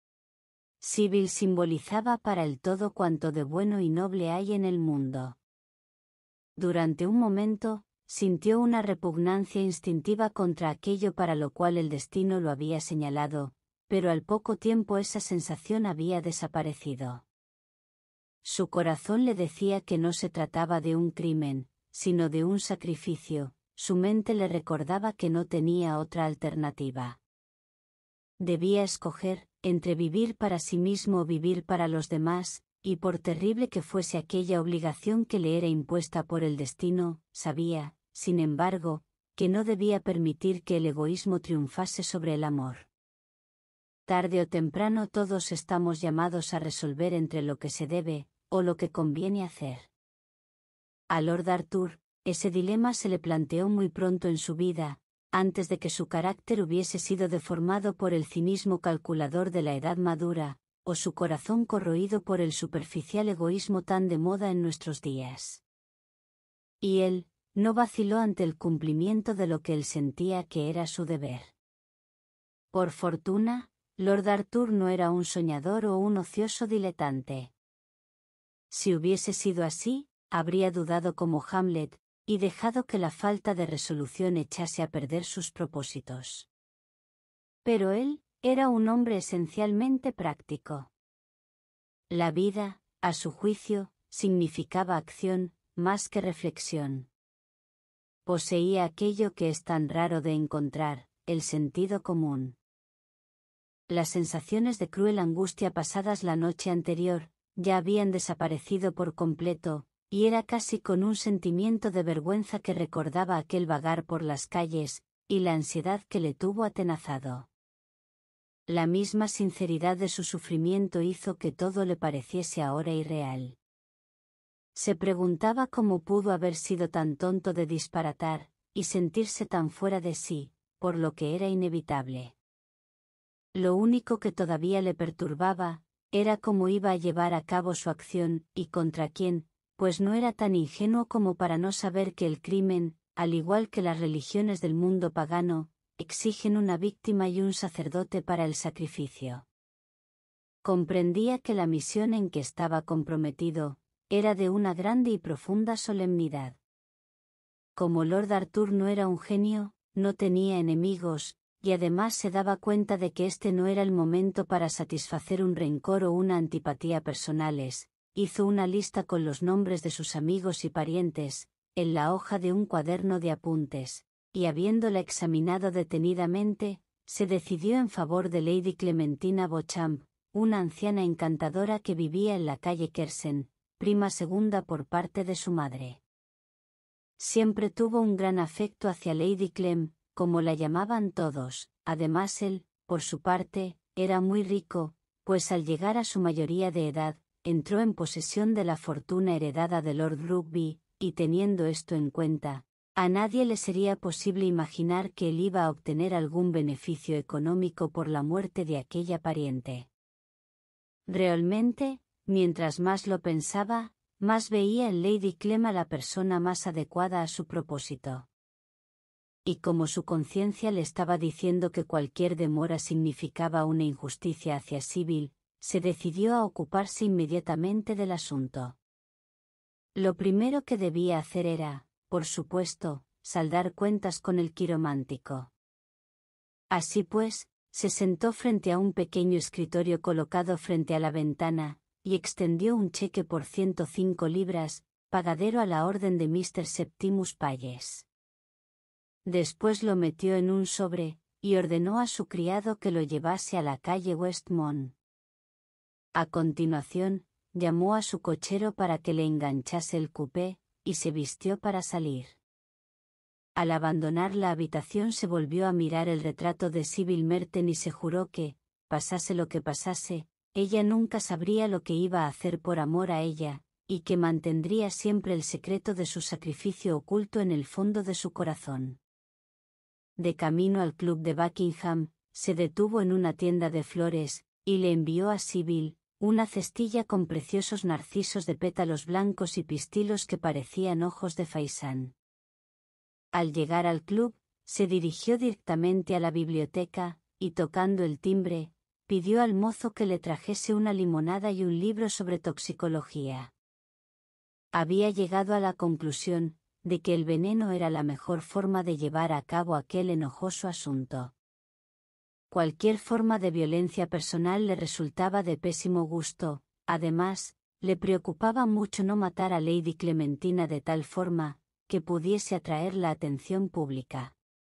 Sybil simbolizaba para él todo cuanto de bueno y noble hay en el mundo. Durante un momento, sintió una repugnancia instintiva contra aquello para lo cual el destino lo había señalado, pero al poco tiempo esa sensación había desaparecido. Su corazón le decía que no se trataba de un crimen, sino de un sacrificio, su mente le recordaba que no tenía otra alternativa. Debía escoger, entre vivir para sí mismo o vivir para los demás, y por terrible que fuese aquella obligación que le era impuesta por el destino, sabía, sin embargo, que no debía permitir que el egoísmo triunfase sobre el amor. Tarde o temprano todos estamos llamados a resolver entre lo que se debe, o lo que conviene hacer. A Lord Arthur, ese dilema se le planteó muy pronto en su vida, antes de que su carácter hubiese sido deformado por el cinismo calculador de la edad madura, o su corazón corroído por el superficial egoísmo tan de moda en nuestros días. Y él, no vaciló ante el cumplimiento de lo que él sentía que era su deber. Por fortuna, Lord Arthur no era un soñador o un ocioso diletante. Si hubiese sido así, habría dudado como Hamlet, y dejado que la falta de resolución echase a perder sus propósitos. Pero él, era un hombre esencialmente práctico. La vida, a su juicio, significaba acción, más que reflexión. Poseía aquello que es tan raro de encontrar, el sentido común. Las sensaciones de cruel angustia pasadas la noche anterior, ya habían desaparecido por completo, y era casi con un sentimiento de vergüenza que recordaba aquel vagar por las calles, y la ansiedad que le tuvo atenazado. La misma sinceridad de su sufrimiento hizo que todo le pareciese ahora irreal. Se preguntaba cómo pudo haber sido tan tonto de disparatar, y sentirse tan fuera de sí, por lo que era inevitable. Lo único que todavía le perturbaba, era cómo iba a llevar a cabo su acción, y contra quién, pues no era tan ingenuo como para no saber que el crimen, al igual que las religiones del mundo pagano, exigen una víctima y un sacerdote para el sacrificio. Comprendía que la misión en que estaba comprometido, era de una grande y profunda solemnidad. Como Lord Arthur no era un genio, no tenía enemigos, y además se daba cuenta de que este no era el momento para satisfacer un rencor o una antipatía personales, hizo una lista con los nombres de sus amigos y parientes, en la hoja de un cuaderno de apuntes, y habiéndola examinado detenidamente, se decidió en favor de Lady Clementina Beauchamp, una anciana encantadora que vivía en la calle Kersen, prima segunda por parte de su madre. Siempre tuvo un gran afecto hacia Lady Clem, como la llamaban todos. Además él, por su parte, era muy rico, pues al llegar a su mayoría de edad, entró en posesión de la fortuna heredada de Lord Rugby, y teniendo esto en cuenta, a nadie le sería posible imaginar que él iba a obtener algún beneficio económico por la muerte de aquella pariente. Realmente, mientras más lo pensaba, más veía en Lady Clem a la persona más adecuada a su propósito. Y como su conciencia le estaba diciendo que cualquier demora significaba una injusticia hacia Sibyl, se decidió a ocuparse inmediatamente del asunto. Lo primero que debía hacer era, por supuesto, saldar cuentas con el quiromántico. Así pues, se sentó frente a un pequeño escritorio colocado frente a la ventana, y extendió un cheque por 105 libras, pagadero a la orden de Mr. Septimus Payes. Después lo metió en un sobre, y ordenó a su criado que lo llevase a la calle Westmont. A continuación, llamó a su cochero para que le enganchase el cupé, y se vistió para salir. Al abandonar la habitación se volvió a mirar el retrato de Sibyl Merton y se juró que, pasase lo que pasase, ella nunca sabría lo que iba a hacer por amor a ella, y que mantendría siempre el secreto de su sacrificio oculto en el fondo de su corazón. De camino al club de Buckingham, se detuvo en una tienda de flores, y le envió a Sibyl una cestilla con preciosos narcisos de pétalos blancos y pistilos que parecían ojos de faisán. Al llegar al club, se dirigió directamente a la biblioteca, y tocando el timbre, pidió al mozo que le trajese una limonada y un libro sobre toxicología. Había llegado a la conclusión de que el veneno era la mejor forma de llevar a cabo aquel enojoso asunto. Cualquier forma de violencia personal le resultaba de pésimo gusto, además, le preocupaba mucho no matar a Lady Clementina de tal forma que pudiese atraer la atención pública.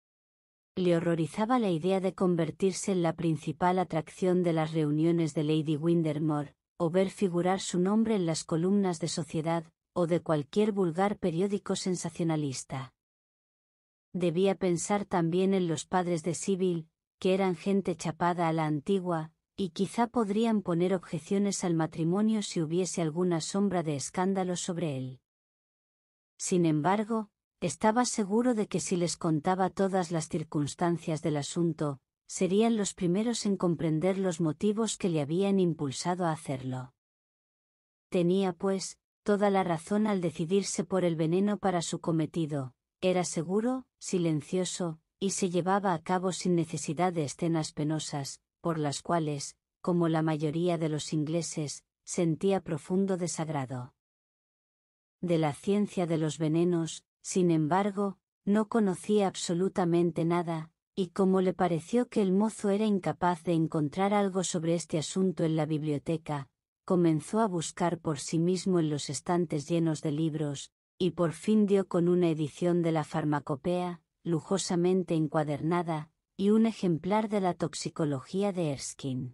Le horrorizaba la idea de convertirse en la principal atracción de las reuniones de Lady Windermere, o ver figurar su nombre en las columnas de Sociedad, o de cualquier vulgar periódico sensacionalista. Debía pensar también en los padres de Sibyl, que eran gente chapada a la antigua, y quizá podrían poner objeciones al matrimonio si hubiese alguna sombra de escándalo sobre él. Sin embargo, estaba seguro de que si les contaba todas las circunstancias del asunto, serían los primeros en comprender los motivos que le habían impulsado a hacerlo. Tenía, pues, toda la razón al decidirse por el veneno para su cometido, era seguro, silencioso, y se llevaba a cabo sin necesidad de escenas penosas, por las cuales, como la mayoría de los ingleses, sentía profundo desagrado. De la ciencia de los venenos, sin embargo, no conocía absolutamente nada, y como le pareció que el mozo era incapaz de encontrar algo sobre este asunto en la biblioteca, comenzó a buscar por sí mismo en los estantes llenos de libros, y por fin dio con una edición de la Farmacopea, lujosamente encuadernada, y un ejemplar de la toxicología de Erskine.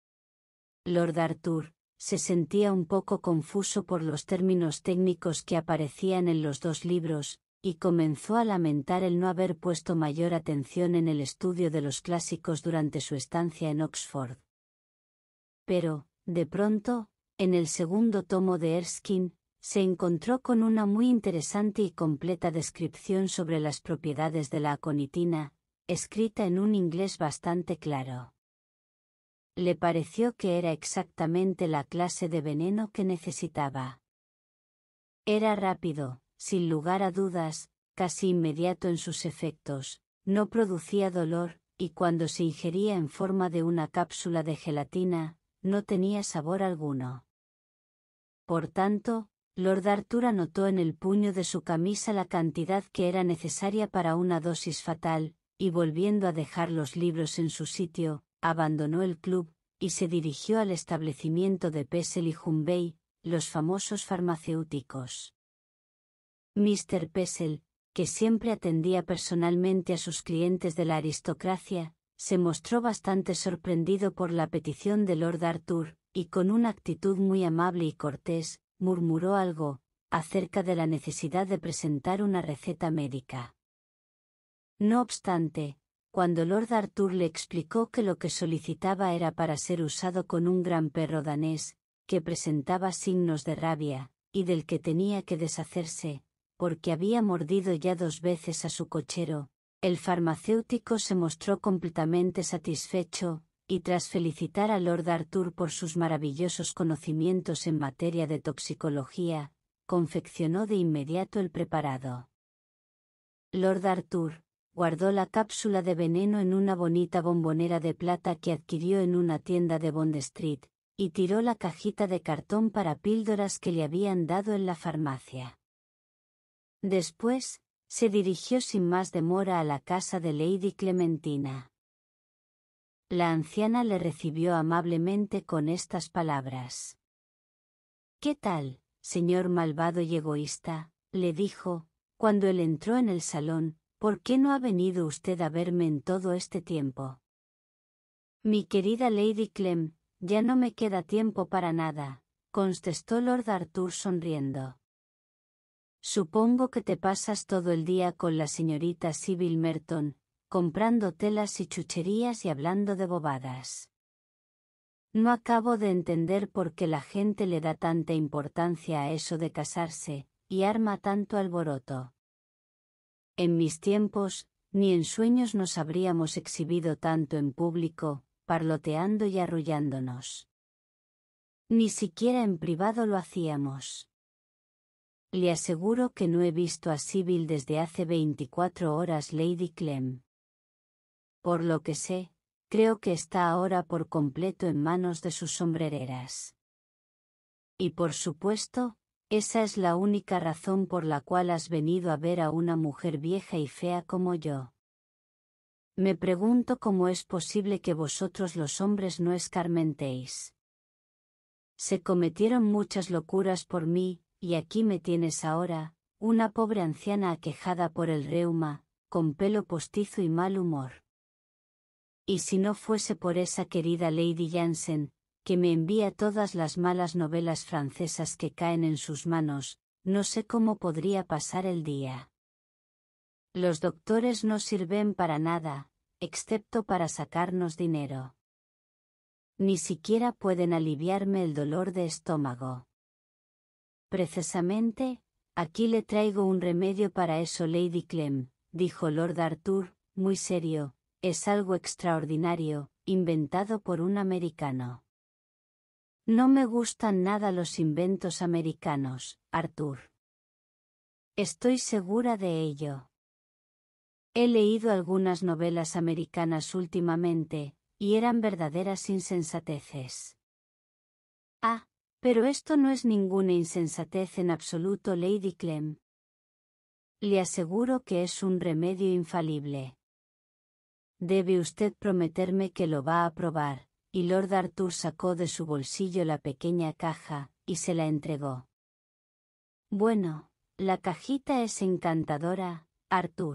Lord Arthur se sentía un poco confuso por los términos técnicos que aparecían en los dos libros, y comenzó a lamentar el no haber puesto mayor atención en el estudio de los clásicos durante su estancia en Oxford. Pero, de pronto, en el segundo tomo de Erskine, se encontró con una muy interesante y completa descripción sobre las propiedades de la aconitina, escrita en un inglés bastante claro. Le pareció que era exactamente la clase de veneno que necesitaba. Era rápido, sin lugar a dudas, casi inmediato en sus efectos, no producía dolor, y cuando se ingería en forma de una cápsula de gelatina, no tenía sabor alguno. Por tanto, Lord Arthur anotó en el puño de su camisa la cantidad que era necesaria para una dosis fatal, y volviendo a dejar los libros en su sitio, abandonó el club, y se dirigió al establecimiento de Pessell y Humbey, los famosos farmacéuticos. Mr. Pessell, que siempre atendía personalmente a sus clientes de la aristocracia, se mostró bastante sorprendido por la petición de Lord Arthur, y con una actitud muy amable y cortés, murmuró algo acerca de la necesidad de presentar una receta médica. No obstante, cuando Lord Arthur le explicó que lo que solicitaba era para ser usado con un gran perro danés, que presentaba signos de rabia, y del que tenía que deshacerse, porque había mordido ya 2 veces a su cochero, el farmacéutico se mostró completamente satisfecho, y tras felicitar a Lord Arthur por sus maravillosos conocimientos en materia de toxicología, confeccionó de inmediato el preparado. Lord Arthur guardó la cápsula de veneno en una bonita bombonera de plata que adquirió en una tienda de Bond Street, y tiró la cajita de cartón para píldoras que le habían dado en la farmacia. Después, se dirigió sin más demora a la casa de Lady Clementina. La anciana le recibió amablemente con estas palabras. «¿Qué tal, señor malvado y egoísta?», le dijo, cuando él entró en el salón. «¿Por qué no ha venido usted a verme en todo este tiempo?». «Mi querida Lady Clem, ya no me queda tiempo para nada», contestó Lord Arthur sonriendo. «Supongo que te pasas todo el día con la señorita Sybil Merton, comprando telas y chucherías y hablando de bobadas. No acabo de entender por qué la gente le da tanta importancia a eso de casarse, y arma tanto alboroto. En mis tiempos, ni en sueños nos habríamos exhibido tanto en público, parloteando y arrullándonos. Ni siquiera en privado lo hacíamos. Le aseguro que no he visto a Sybil desde hace 24 horas, Lady Clem. Por lo que sé, creo que está ahora por completo en manos de sus sombrereras. Y por supuesto, esa es la única razón por la cual has venido a ver a una mujer vieja y fea como yo. Me pregunto cómo es posible que vosotros los hombres no escarmentéis. Se cometieron muchas locuras por mí, y aquí me tienes ahora, una pobre anciana aquejada por el reuma, con pelo postizo y mal humor. Y si no fuese por esa querida Lady Jansen, que me envía todas las malas novelas francesas que caen en sus manos, no sé cómo podría pasar el día. Los doctores no sirven para nada, excepto para sacarnos dinero. Ni siquiera pueden aliviarme el dolor de estómago. Precisamente, aquí le traigo un remedio para eso, Lady Clem, dijo Lord Arthur, muy serio. Es algo extraordinario, inventado por un americano. No me gustan nada los inventos americanos, Arthur. Estoy segura de ello. He leído algunas novelas americanas últimamente, y eran verdaderas insensateces. Ah, pero esto no es ninguna insensatez en absoluto, Lady Clem. Le aseguro que es un remedio infalible. Debe usted prometerme que lo va a probar. Y Lord Arthur sacó de su bolsillo la pequeña caja, y se la entregó. Bueno, la cajita es encantadora, Arthur.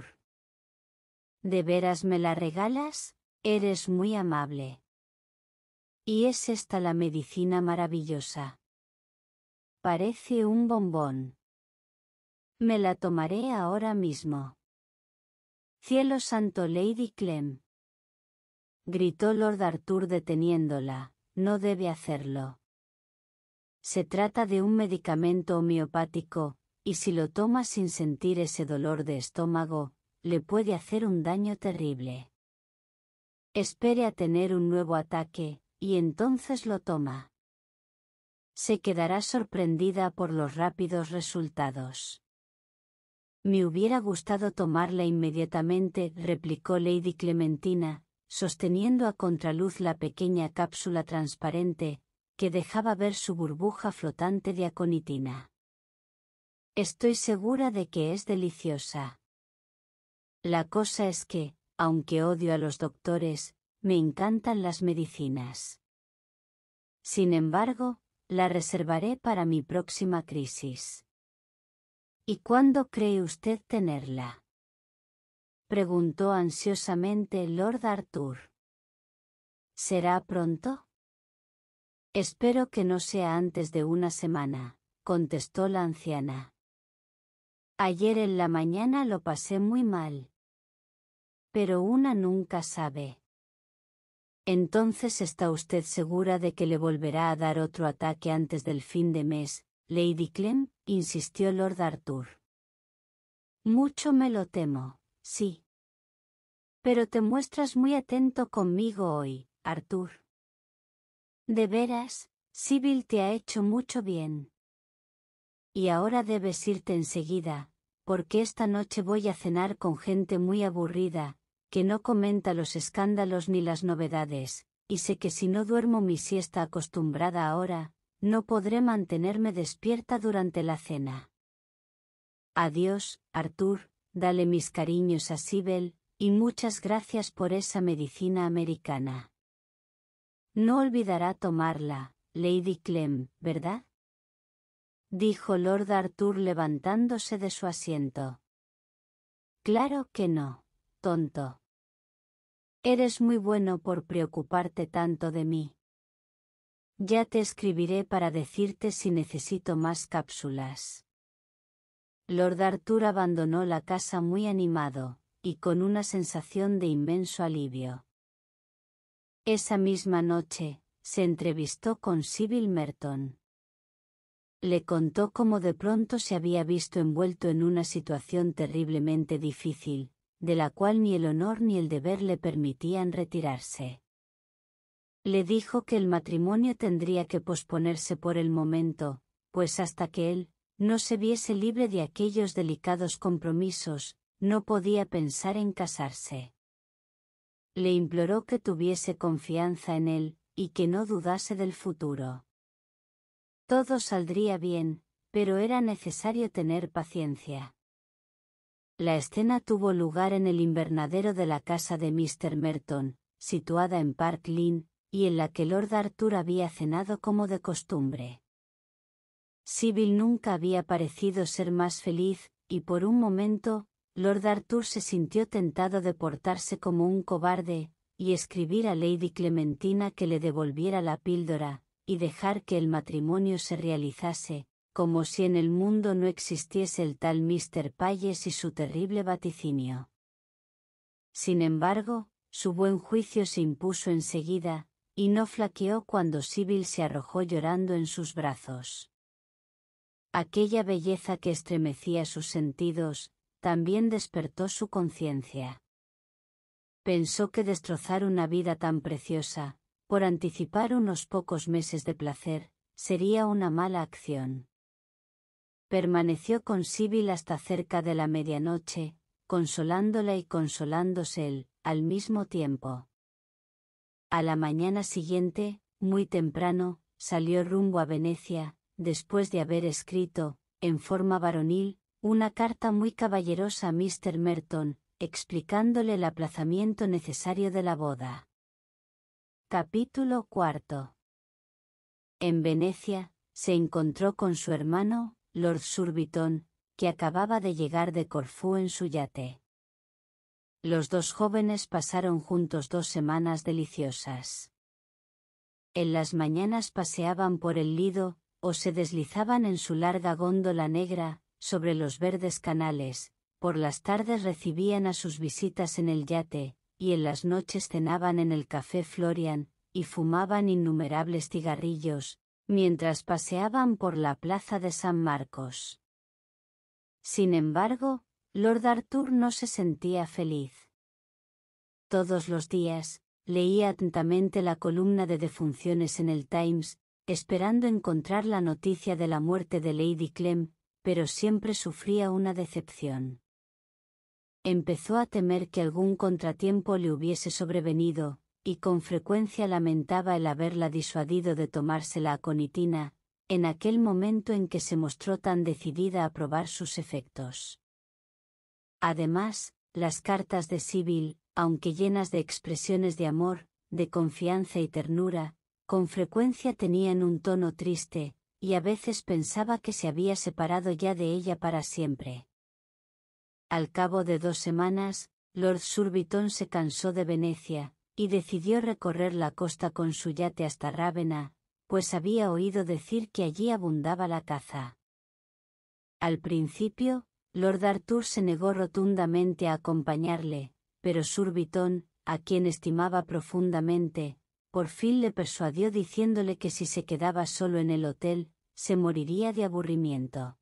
¿De veras me la regalas? Eres muy amable. Y es esta la medicina maravillosa. Parece un bombón. Me la tomaré ahora mismo. Cielo santo, Lady Clem, gritó Lord Arthur deteniéndola, no debe hacerlo. Se trata de un medicamento homeopático, y si lo toma sin sentir ese dolor de estómago, le puede hacer un daño terrible. Espere a tener un nuevo ataque, y entonces lo toma. Se quedará sorprendida por los rápidos resultados. Me hubiera gustado tomarla inmediatamente, replicó Lady Clementina, sosteniendo a contraluz la pequeña cápsula transparente, que dejaba ver su burbuja flotante de aconitina. Estoy segura de que es deliciosa. La cosa es que, aunque odio a los doctores, me encantan las medicinas. Sin embargo, la reservaré para mi próxima crisis. ¿Y cuándo cree usted tenerla?, preguntó ansiosamente Lord Arthur. ¿Será pronto? Espero que no sea antes de una semana, contestó la anciana. Ayer en la mañana lo pasé muy mal. Pero una nunca sabe. Entonces ¿está usted segura de que le volverá a dar otro ataque antes del fin de mes, Lady Clem?, insistió Lord Arthur. Mucho me lo temo, sí. Pero te muestras muy atento conmigo hoy, Arthur. De veras, Sibyl te ha hecho mucho bien. Y ahora debes irte enseguida, porque esta noche voy a cenar con gente muy aburrida, que no comenta los escándalos ni las novedades, y sé que si no duermo mi siesta acostumbrada ahora, no podré mantenerme despierta durante la cena. Adiós, Arthur, dale mis cariños a Sibyl, y muchas gracias por esa medicina americana. No olvidará tomarla, Lady Clem, ¿verdad?, dijo Lord Arthur levantándose de su asiento. Claro que no, tonto. Eres muy bueno por preocuparte tanto de mí. Ya te escribiré para decirte si necesito más cápsulas. Lord Arthur abandonó la casa muy animado, y con una sensación de inmenso alivio. Esa misma noche, se entrevistó con Sibyl Merton. Le contó cómo de pronto se había visto envuelto en una situación terriblemente difícil, de la cual ni el honor ni el deber le permitían retirarse. Le dijo que el matrimonio tendría que posponerse por el momento, pues hasta que él no se viese libre de aquellos delicados compromisos, no podía pensar en casarse. Le imploró que tuviese confianza en él, y que no dudase del futuro. Todo saldría bien, pero era necesario tener paciencia. La escena tuvo lugar en el invernadero de la casa de Mr. Merton, situada en Park Lane, y en la que Lord Arthur había cenado como de costumbre. Sibyl nunca había parecido ser más feliz, y por un momento, Lord Arthur se sintió tentado de portarse como un cobarde, y escribir a Lady Clementina que le devolviera la píldora, y dejar que el matrimonio se realizase, como si en el mundo no existiese el tal Mr. Payes y su terrible vaticinio. Sin embargo, su buen juicio se impuso enseguida, y no flaqueó cuando Sibyl se arrojó llorando en sus brazos. Aquella belleza que estremecía sus sentidos, también despertó su conciencia. Pensó que destrozar una vida tan preciosa, por anticipar unos pocos meses de placer, sería una mala acción. Permaneció con Sibyl hasta cerca de la medianoche, consolándola y consolándose él, al mismo tiempo. A la mañana siguiente, muy temprano, salió rumbo a Venecia, después de haber escrito, en forma varonil, una carta muy caballerosa a Mr. Merton, explicándole el aplazamiento necesario de la boda. Capítulo 4. En Venecia, se encontró con su hermano, Lord Surbiton, que acababa de llegar de Corfú en su yate. Los dos jóvenes pasaron juntos 2 semanas deliciosas. En las mañanas paseaban por el Lido, o se deslizaban en su larga góndola negra, sobre los verdes canales, por las tardes recibían a sus visitas en el yate, y en las noches cenaban en el Café Florian, y fumaban innumerables cigarrillos, mientras paseaban por la plaza de San Marcos. Sin embargo, Lord Arthur no se sentía feliz. Todos los días, leía atentamente la columna de defunciones en el Times, esperando encontrar la noticia de la muerte de Lady Clem, pero siempre sufría una decepción. Empezó a temer que algún contratiempo le hubiese sobrevenido, y con frecuencia lamentaba el haberla disuadido de tomarse la aconitina, en aquel momento en que se mostró tan decidida a probar sus efectos. Además, las cartas de Sibyl, aunque llenas de expresiones de amor, de confianza y ternura, con frecuencia tenían un tono triste, y a veces pensaba que se había separado ya de ella para siempre. Al cabo de 2 semanas, Lord Surbiton se cansó de Venecia, y decidió recorrer la costa con su yate hasta Rávena, pues había oído decir que allí abundaba la caza. Al principio, Lord Arthur se negó rotundamente a acompañarle, pero Surbiton, a quien estimaba profundamente, por fin le persuadió diciéndole que si se quedaba solo en el hotel, se moriría de aburrimiento.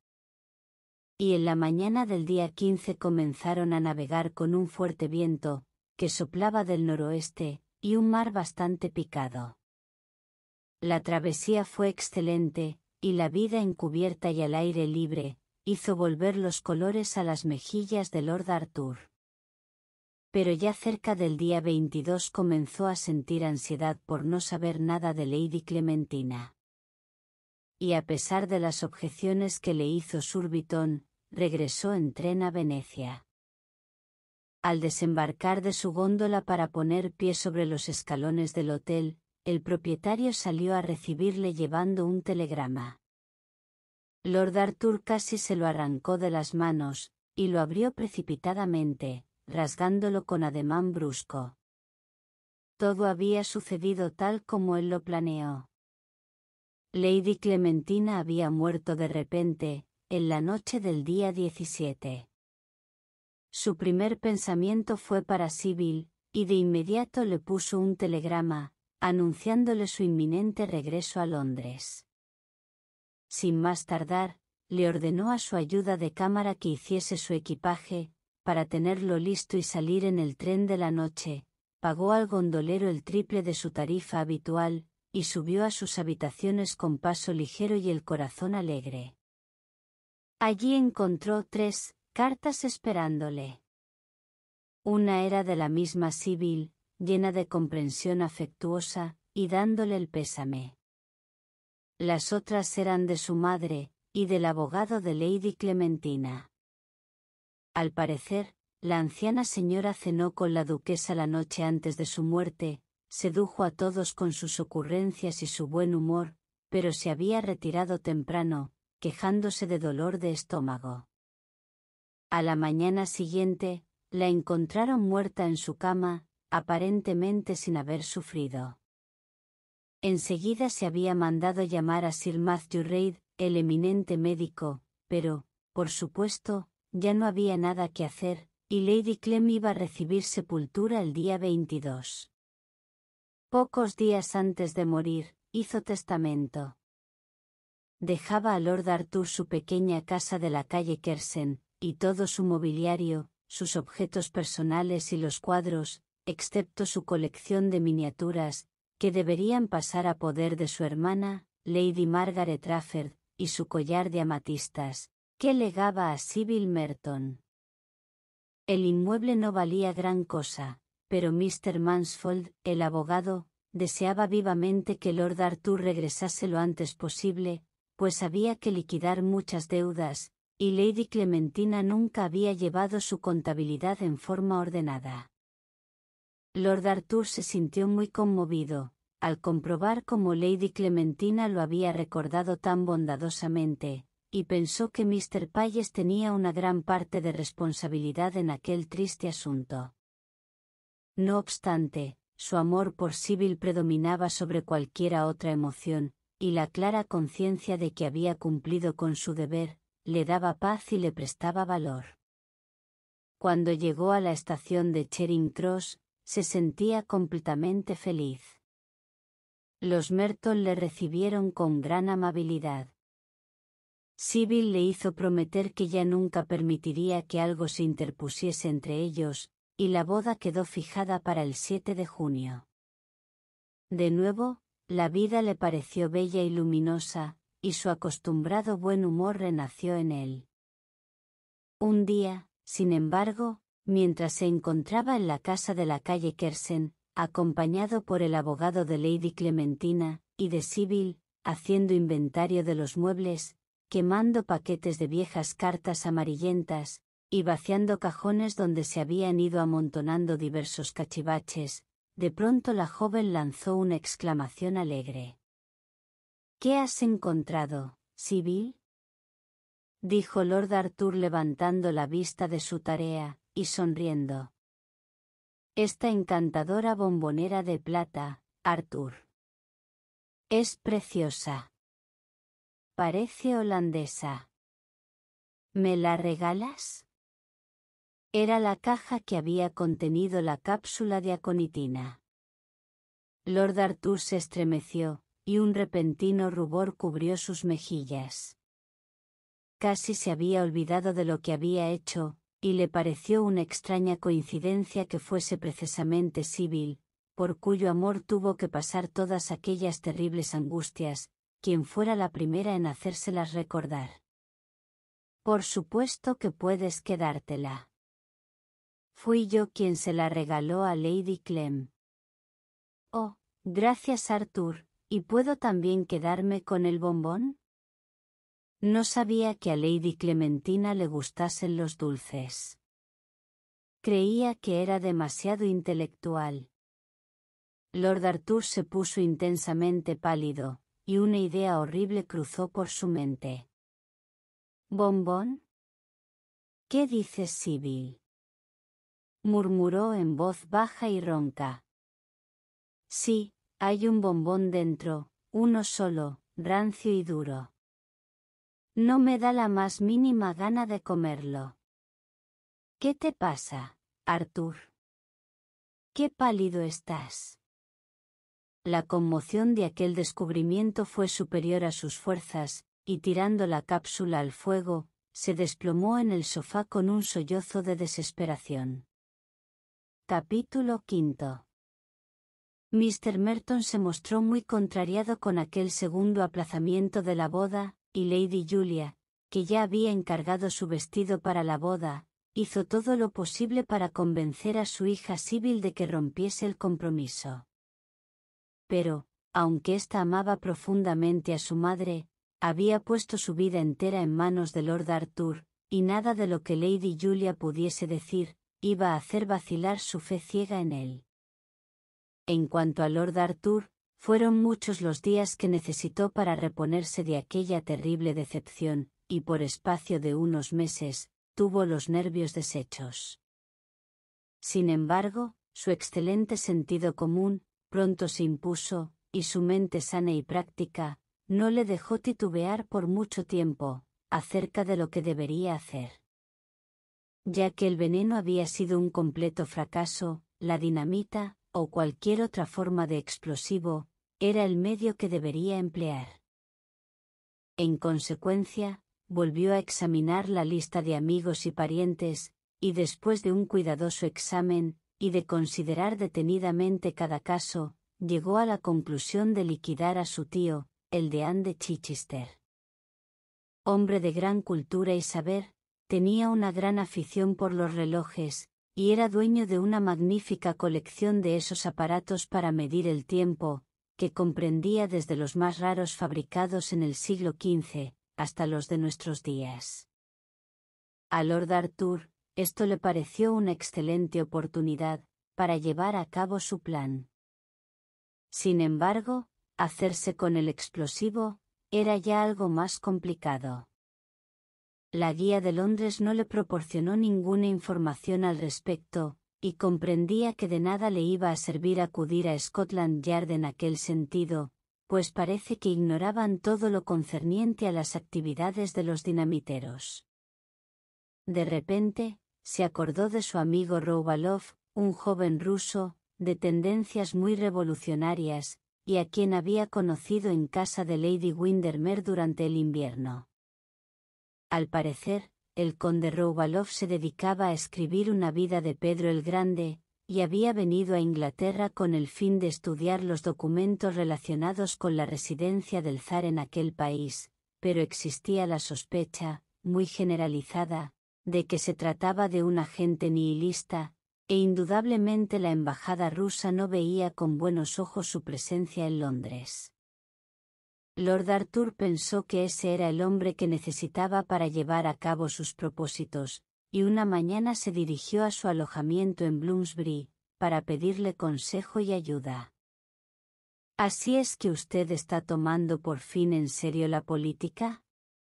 Y en la mañana del día 15 comenzaron a navegar con un fuerte viento, que soplaba del noroeste, y un mar bastante picado. La travesía fue excelente, y la vida encubierta y al aire libre, hizo volver los colores a las mejillas de Lord Arthur. Pero ya cerca del día 22 comenzó a sentir ansiedad por no saber nada de Lady Clementina. Y a pesar de las objeciones que le hizo Surbiton, regresó en tren a Venecia. Al desembarcar de su góndola para poner pie sobre los escalones del hotel, el propietario salió a recibirle llevando un telegrama. Lord Arthur casi se lo arrancó de las manos, y lo abrió precipitadamente, rasgándolo con ademán brusco. Todo había sucedido tal como él lo planeó. Lady Clementina había muerto de repente, en la noche del día 17. Su primer pensamiento fue para Sibyl, y de inmediato le puso un telegrama, anunciándole su inminente regreso a Londres. Sin más tardar, le ordenó a su ayuda de cámara que hiciese su equipaje, para tenerlo listo y salir en el tren de la noche, pagó al gondolero el triple de su tarifa habitual, y subió a sus habitaciones con paso ligero y el corazón alegre. Allí encontró 3 cartas esperándole. Una era de la misma Sibyl, llena de comprensión afectuosa, y dándole el pésame. Las otras eran de su madre, y del abogado de Lady Clementina. Al parecer, la anciana señora cenó con la duquesa la noche antes de su muerte, sedujo a todos con sus ocurrencias y su buen humor, pero se había retirado temprano, quejándose de dolor de estómago. A la mañana siguiente, la encontraron muerta en su cama, aparentemente sin haber sufrido. Enseguida se había mandado llamar a Sir Matthew Reid, el eminente médico, pero, por supuesto, ya no había nada que hacer, y Lady Clem iba a recibir sepultura el día 22. Pocos días antes de morir, hizo testamento. Dejaba a Lord Arthur su pequeña casa de la calle Kersen, y todo su mobiliario, sus objetos personales y los cuadros, excepto su colección de miniaturas, que deberían pasar a poder de su hermana, Lady Margaret Trafford, y su collar de amatistas, que legaba a Sibyl Merton. El inmueble no valía gran cosa, pero Mr. Mansfield, el abogado, deseaba vivamente que Lord Arthur regresase lo antes posible, pues había que liquidar muchas deudas, y Lady Clementina nunca había llevado su contabilidad en forma ordenada. Lord Arthur se sintió muy conmovido, al comprobar cómo Lady Clementina lo había recordado tan bondadosamente, y pensó que Mr. Payes tenía una gran parte de responsabilidad en aquel triste asunto. No obstante, su amor por Sibyl predominaba sobre cualquiera otra emoción, y la clara conciencia de que había cumplido con su deber, le daba paz y le prestaba valor. Cuando llegó a la estación de Charing Cross, se sentía completamente feliz. Los Merton le recibieron con gran amabilidad. Sybil le hizo prometer que ya nunca permitiría que algo se interpusiese entre ellos, y la boda quedó fijada para el 7 de junio. De nuevo, la vida le pareció bella y luminosa, y su acostumbrado buen humor renació en él. Un día, sin embargo, mientras se encontraba en la casa de la calle Kersen, acompañado por el abogado de Lady Clementina, y de Sybil, haciendo inventario de los muebles, quemando paquetes de viejas cartas amarillentas, y vaciando cajones donde se habían ido amontonando diversos cachivaches, de pronto la joven lanzó una exclamación alegre. —¿Qué has encontrado, Sybil? —dijo Lord Arthur levantando la vista de su tarea, y sonriendo. —Esta encantadora bombonera de plata, Arthur. Es preciosa. Parece holandesa. ¿Me la regalas? Era la caja que había contenido la cápsula de aconitina. Lord Arthur se estremeció, y un repentino rubor cubrió sus mejillas. Casi se había olvidado de lo que había hecho, y le pareció una extraña coincidencia que fuese precisamente Sybil, por cuyo amor tuvo que pasar todas aquellas terribles angustias, quien fuera la primera en hacérselas recordar. Por supuesto que puedes quedártela. Fui yo quien se la regaló a Lady Clem. Oh, gracias Arthur, ¿y puedo también quedarme con el bombón? No sabía que a Lady Clementina le gustasen los dulces. Creía que era demasiado intelectual. Lord Arthur se puso intensamente pálido, y una idea horrible cruzó por su mente. ¿Bombón? ¿Qué dices, Sybil? Murmuró en voz baja y ronca. Sí, hay un bombón dentro, uno solo, rancio y duro. No me da la más mínima gana de comerlo. ¿Qué te pasa, Arthur? Qué pálido estás. La conmoción de aquel descubrimiento fue superior a sus fuerzas, y tirando la cápsula al fuego, se desplomó en el sofá con un sollozo de desesperación. Capítulo 5. Mr. Merton se mostró muy contrariado con aquel segundo aplazamiento de la boda, y Lady Julia, que ya había encargado su vestido para la boda, hizo todo lo posible para convencer a su hija Sybil de que rompiese el compromiso. Pero, aunque ésta amaba profundamente a su madre, había puesto su vida entera en manos de Lord Arthur, y nada de lo que Lady Julia pudiese decir, iba a hacer vacilar su fe ciega en él. En cuanto a Lord Arthur, fueron muchos los días que necesitó para reponerse de aquella terrible decepción, y por espacio de unos meses, tuvo los nervios deshechos. Sin embargo, su excelente sentido común, pronto se impuso, y su mente sana y práctica, no le dejó titubear por mucho tiempo, acerca de lo que debería hacer. Ya que el veneno había sido un completo fracaso, la dinamita, o cualquier otra forma de explosivo, era el medio que debería emplear. En consecuencia, volvió a examinar la lista de amigos y parientes, y después de un cuidadoso examen, y de considerar detenidamente cada caso, llegó a la conclusión de liquidar a su tío, el deán de Chichester. Hombre de gran cultura y saber, tenía una gran afición por los relojes, y era dueño de una magnífica colección de esos aparatos para medir el tiempo, que comprendía desde los más raros fabricados en el siglo XV, hasta los de nuestros días. A Lord Arthur, esto le pareció una excelente oportunidad, para llevar a cabo su plan. Sin embargo, hacerse con el explosivo, era ya algo más complicado. La guía de Londres no le proporcionó ninguna información al respecto, y comprendía que de nada le iba a servir acudir a Scotland Yard en aquel sentido, pues parece que ignoraban todo lo concerniente a las actividades de los dinamiteros. De repente, se acordó de su amigo Roubalov, un joven ruso, de tendencias muy revolucionarias, y a quien había conocido en casa de Lady Windermere durante el invierno. Al parecer, el conde Roubalov se dedicaba a escribir una vida de Pedro el Grande, y había venido a Inglaterra con el fin de estudiar los documentos relacionados con la residencia del zar en aquel país, pero existía la sospecha, muy generalizada, de que se trataba de un agente nihilista, e indudablemente la embajada rusa no veía con buenos ojos su presencia en Londres. Lord Arthur pensó que ese era el hombre que necesitaba para llevar a cabo sus propósitos, y una mañana se dirigió a su alojamiento en Bloomsbury, para pedirle consejo y ayuda. ¿Así es que usted está tomando por fin en serio la política?,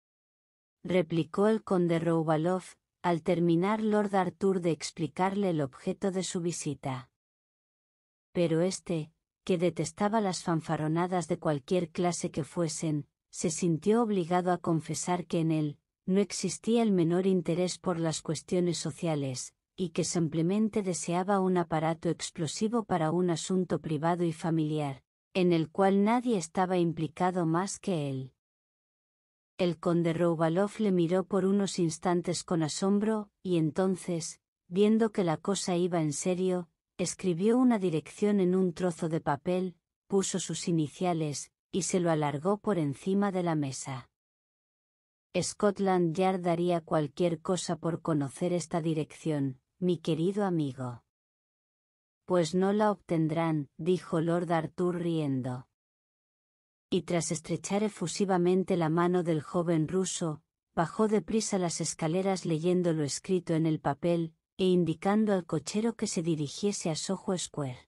replicó el conde Roubalov, al terminar Lord Arthur de explicarle el objeto de su visita. Pero este, que detestaba las fanfarronadas de cualquier clase que fuesen, se sintió obligado a confesar que en él no existía el menor interés por las cuestiones sociales, y que simplemente deseaba un aparato explosivo para un asunto privado y familiar, en el cual nadie estaba implicado más que él. El conde Roubalov le miró por unos instantes con asombro, y entonces, viendo que la cosa iba en serio, escribió una dirección en un trozo de papel, puso sus iniciales, y se lo alargó por encima de la mesa. Scotland Yard daría cualquier cosa por conocer esta dirección, mi querido amigo. Pues no la obtendrán, dijo Lord Arthur riendo. Y tras estrechar efusivamente la mano del joven ruso, bajó deprisa las escaleras leyendo lo escrito en el papel, e indicando al cochero que se dirigiese a Soho Square.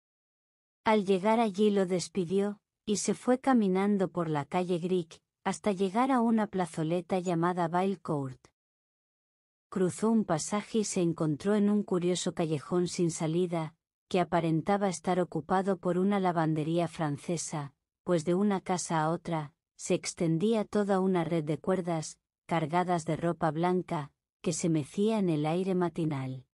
Al llegar allí lo despidió, y se fue caminando por la calle Greek, hasta llegar a una plazoleta llamada Bale Court. Cruzó un pasaje y se encontró en un curioso callejón sin salida, que aparentaba estar ocupado por una lavandería francesa, pues de una casa a otra, se extendía toda una red de cuerdas, cargadas de ropa blanca, que se mecía en el aire matinal.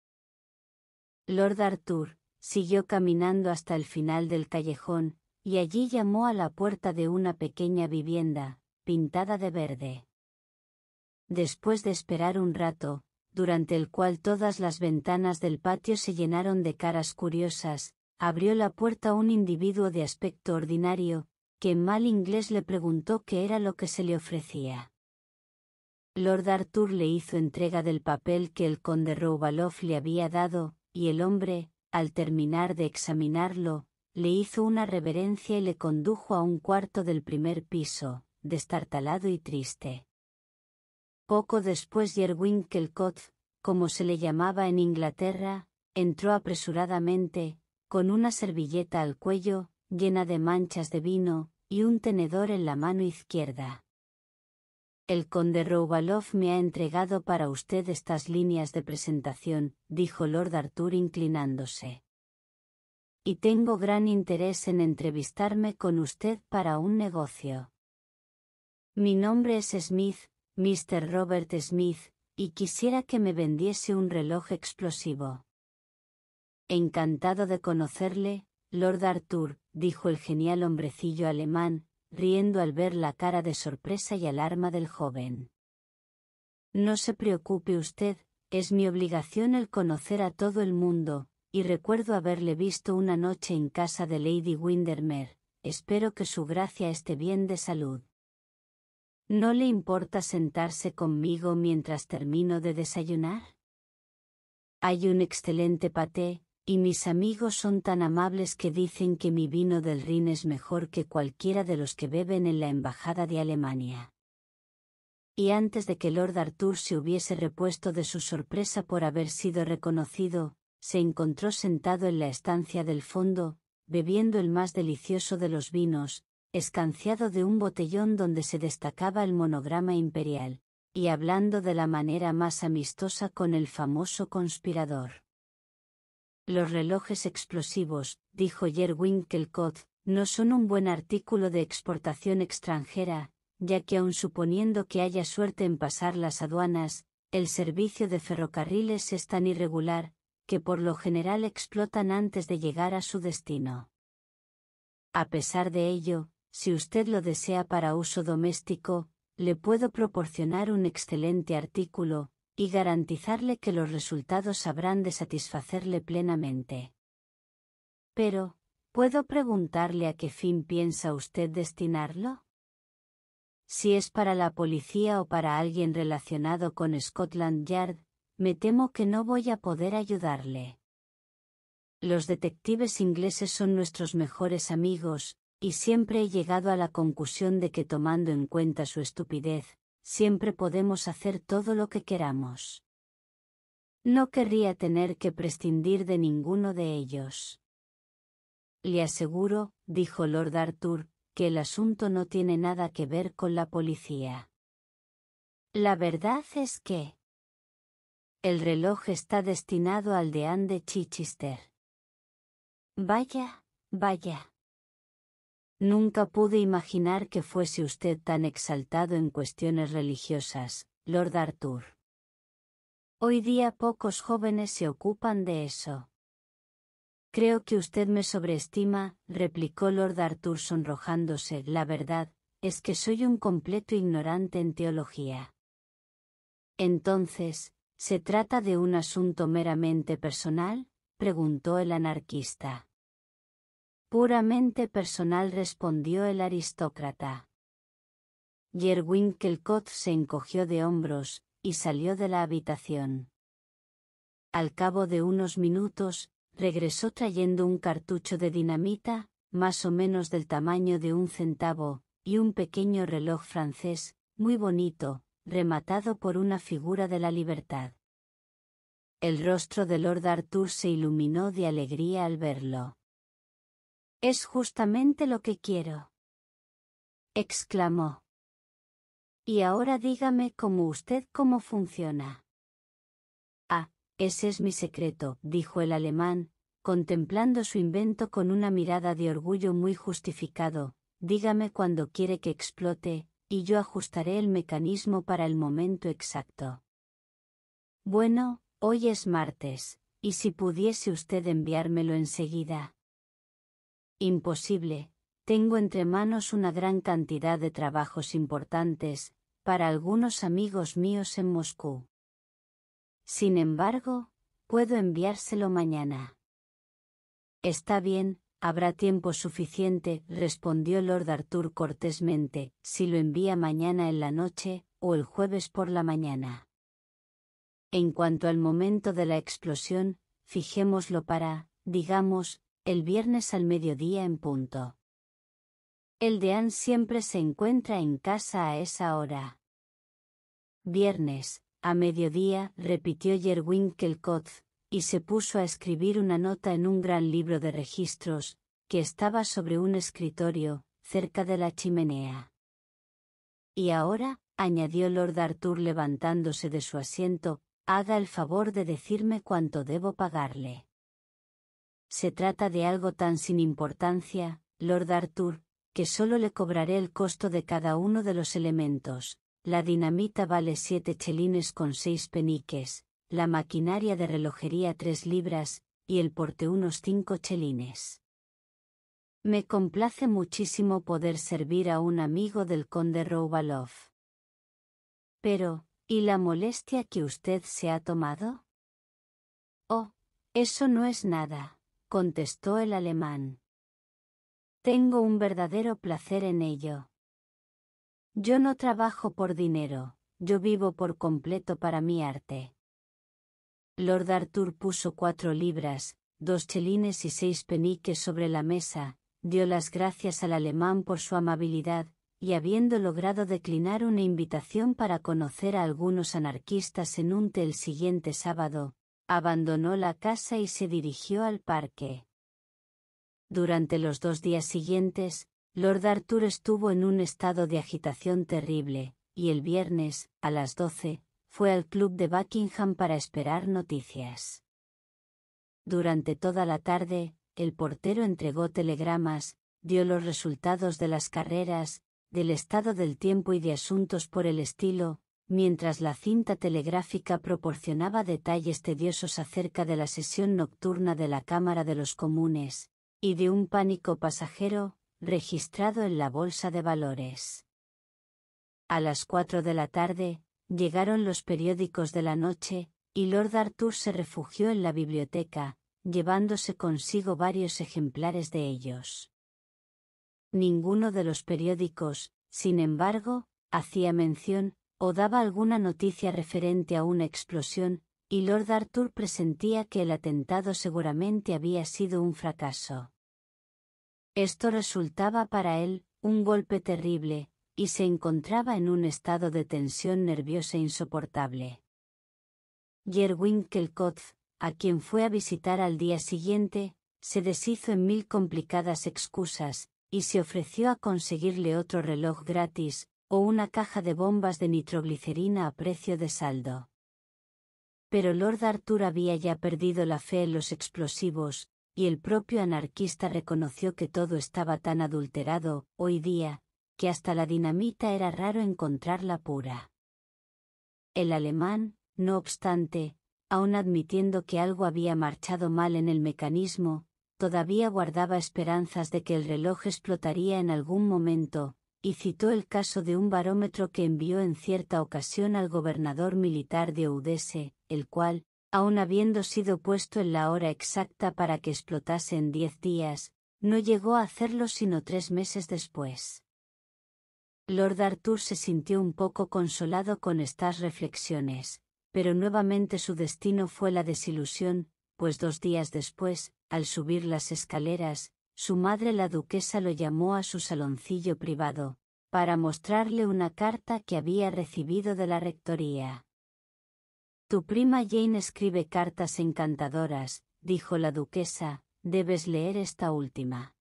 Lord Arthur siguió caminando hasta el final del callejón, y allí llamó a la puerta de una pequeña vivienda, pintada de verde. Después de esperar un rato, durante el cual todas las ventanas del patio se llenaron de caras curiosas, abrió la puerta un individuo de aspecto ordinario, que en mal inglés le preguntó qué era lo que se le ofrecía. Lord Arthur le hizo entrega del papel que el conde Roubalov le había dado, y el hombre, al terminar de examinarlo, le hizo una reverencia y le condujo a un cuarto del primer piso, destartalado y triste. Poco después Winckelkopf, como se le llamaba en Inglaterra, entró apresuradamente, con una servilleta al cuello, llena de manchas de vino, y un tenedor en la mano izquierda. El conde Roubalov me ha entregado para usted estas líneas de presentación, dijo Lord Arthur inclinándose. Y tengo gran interés en entrevistarme con usted para un negocio. Mi nombre es Smith, Mr. Robert Smith, y quisiera que me vendiese un reloj explosivo. Encantado de conocerle, Lord Arthur, dijo el genial hombrecillo alemán, riendo al ver la cara de sorpresa y alarma del joven. No se preocupe usted, es mi obligación el conocer a todo el mundo, y recuerdo haberle visto una noche en casa de Lady Windermere, espero que su gracia esté bien de salud. ¿No le importa sentarse conmigo mientras termino de desayunar? Hay un excelente paté, y mis amigos son tan amables que dicen que mi vino del Rin es mejor que cualquiera de los que beben en la embajada de Alemania. Y antes de que Lord Arthur se hubiese repuesto de su sorpresa por haber sido reconocido, se encontró sentado en la estancia del fondo, bebiendo el más delicioso de los vinos, escanciado de un botellón donde se destacaba el monograma imperial, y hablando de la manera más amistosa con el famoso conspirador. Los relojes explosivos, dijo Winckelkopf, no son un buen artículo de exportación extranjera, ya que aun suponiendo que haya suerte en pasar las aduanas, el servicio de ferrocarriles es tan irregular, que por lo general explotan antes de llegar a su destino. A pesar de ello, si usted lo desea para uso doméstico, le puedo proporcionar un excelente artículo, y garantizarle que los resultados habrán de satisfacerle plenamente. Pero, ¿puedo preguntarle a qué fin piensa usted destinarlo? Si es para la policía o para alguien relacionado con Scotland Yard, me temo que no voy a poder ayudarle. Los detectives ingleses son nuestros mejores amigos, y siempre he llegado a la conclusión de que tomando en cuenta su estupidez, siempre podemos hacer todo lo que queramos. No querría tener que prescindir de ninguno de ellos. Le aseguro, dijo Lord Arthur, que el asunto no tiene nada que ver con la policía. La verdad es que el reloj está destinado al deán de Chichester. Vaya, vaya. Nunca pude imaginar que fuese usted tan exaltado en cuestiones religiosas, Lord Arthur. Hoy día pocos jóvenes se ocupan de eso. Creo que usted me sobreestima, replicó Lord Arthur sonrojándose. La verdad, es que soy un completo ignorante en teología. Entonces, ¿se trata de un asunto meramente personal?, preguntó el anarquista. Puramente personal, respondió el aristócrata. Winckelkott se encogió de hombros, y salió de la habitación. Al cabo de unos minutos, regresó trayendo un cartucho de dinamita, más o menos del tamaño de un centavo, y un pequeño reloj francés, muy bonito, rematado por una figura de la libertad. El rostro de Lord Arthur se iluminó de alegría al verlo. «Es justamente lo que quiero», exclamó. «Y ahora dígame cómo funciona». «Ah, ese es mi secreto», dijo el alemán, contemplando su invento con una mirada de orgullo muy justificado. «Dígame cuándo quiere que explote, y yo ajustaré el mecanismo para el momento exacto». «Bueno, hoy es martes, y si pudiese usted enviármelo enseguida». «Imposible, tengo entre manos una gran cantidad de trabajos importantes, para algunos amigos míos en Moscú. Sin embargo, puedo enviárselo mañana». «Está bien, habrá tiempo suficiente», respondió Lord Arthur cortésmente, «si lo envía mañana en la noche, o el jueves por la mañana. En cuanto al momento de la explosión, fijémoslo para, digamos, el viernes al mediodía en punto. El deán siempre se encuentra en casa a esa hora». «Viernes, a mediodía», repitió Winckelkott, y se puso a escribir una nota en un gran libro de registros, que estaba sobre un escritorio, cerca de la chimenea. «Y ahora», añadió Lord Arthur levantándose de su asiento, «haga el favor de decirme cuánto debo pagarle». «Se trata de algo tan sin importancia, Lord Arthur, que solo le cobraré el costo de cada uno de los elementos. La dinamita vale 7 chelines con 6 peniques, la maquinaria de relojería 3 libras, y el porte unos 5 chelines. Me complace muchísimo poder servir a un amigo del conde Rouvalov. Pero, ¿y la molestia que usted se ha tomado?» «Oh, eso no es nada», contestó el alemán. «Tengo un verdadero placer en ello. Yo no trabajo por dinero, yo vivo por completo para mi arte». Lord Arthur puso 4 libras, 2 chelines y 6 peniques sobre la mesa, dio las gracias al alemán por su amabilidad, y habiendo logrado declinar una invitación para conocer a algunos anarquistas en un té el siguiente sábado, abandonó la casa y se dirigió al parque. Durante los 2 días siguientes, Lord Arthur estuvo en un estado de agitación terrible, y el viernes, a las 12, fue al club de Buckingham para esperar noticias. Durante toda la tarde, el portero entregó telegramas, dio los resultados de las carreras, del estado del tiempo y de asuntos por el estilo, mientras la cinta telegráfica proporcionaba detalles tediosos acerca de la sesión nocturna de la Cámara de los Comunes, y de un pánico pasajero, registrado en la bolsa de valores. A las 4 de la tarde, llegaron los periódicos de la noche, y Lord Arthur se refugió en la biblioteca, llevándose consigo varios ejemplares de ellos. Ninguno de los periódicos, sin embargo, hacía mención, o daba alguna noticia referente a una explosión, y Lord Arthur presentía que el atentado seguramente había sido un fracaso. Esto resultaba para él un golpe terrible, y se encontraba en un estado de tensión nerviosa insoportable. Winckelkopf, a quien fue a visitar al día siguiente, se deshizo en 1000 complicadas excusas, y se ofreció a conseguirle otro reloj gratis, o una caja de bombas de nitroglicerina a precio de saldo. Pero Lord Arthur había ya perdido la fe en los explosivos, y el propio anarquista reconoció que todo estaba tan adulterado, hoy día, que hasta la dinamita era raro encontrarla pura. El alemán, no obstante, aun admitiendo que algo había marchado mal en el mecanismo, todavía guardaba esperanzas de que el reloj explotaría en algún momento, y citó el caso de un barómetro que envió en cierta ocasión al gobernador militar de Udese, el cual, aun habiendo sido puesto en la hora exacta para que explotase en 10 días, no llegó a hacerlo sino 3 meses después. Lord Arthur se sintió un poco consolado con estas reflexiones, pero nuevamente su destino fue la desilusión, pues 2 días después, al subir las escaleras, su madre la duquesa lo llamó a su saloncillo privado, para mostrarle una carta que había recibido de la rectoría. «Tu prima Jane escribe cartas encantadoras», dijo la duquesa, «debes leer esta última.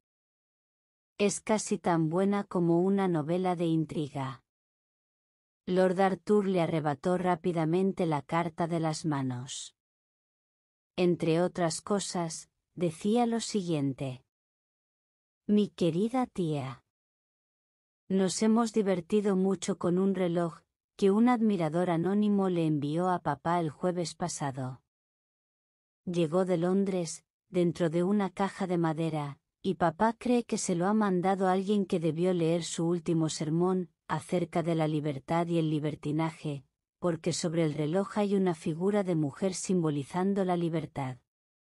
Es casi tan buena como una novela de intriga». Lord Arthur le arrebató rápidamente la carta de las manos. Entre otras cosas, decía lo siguiente: «Mi querida tía, nos hemos divertido mucho con un reloj que un admirador anónimo le envió a papá el jueves pasado. Llegó de Londres, dentro de una caja de madera, y papá cree que se lo ha mandado alguien que debió leer su último sermón, acerca de la libertad y el libertinaje, porque sobre el reloj hay una figura de mujer simbolizando la libertad».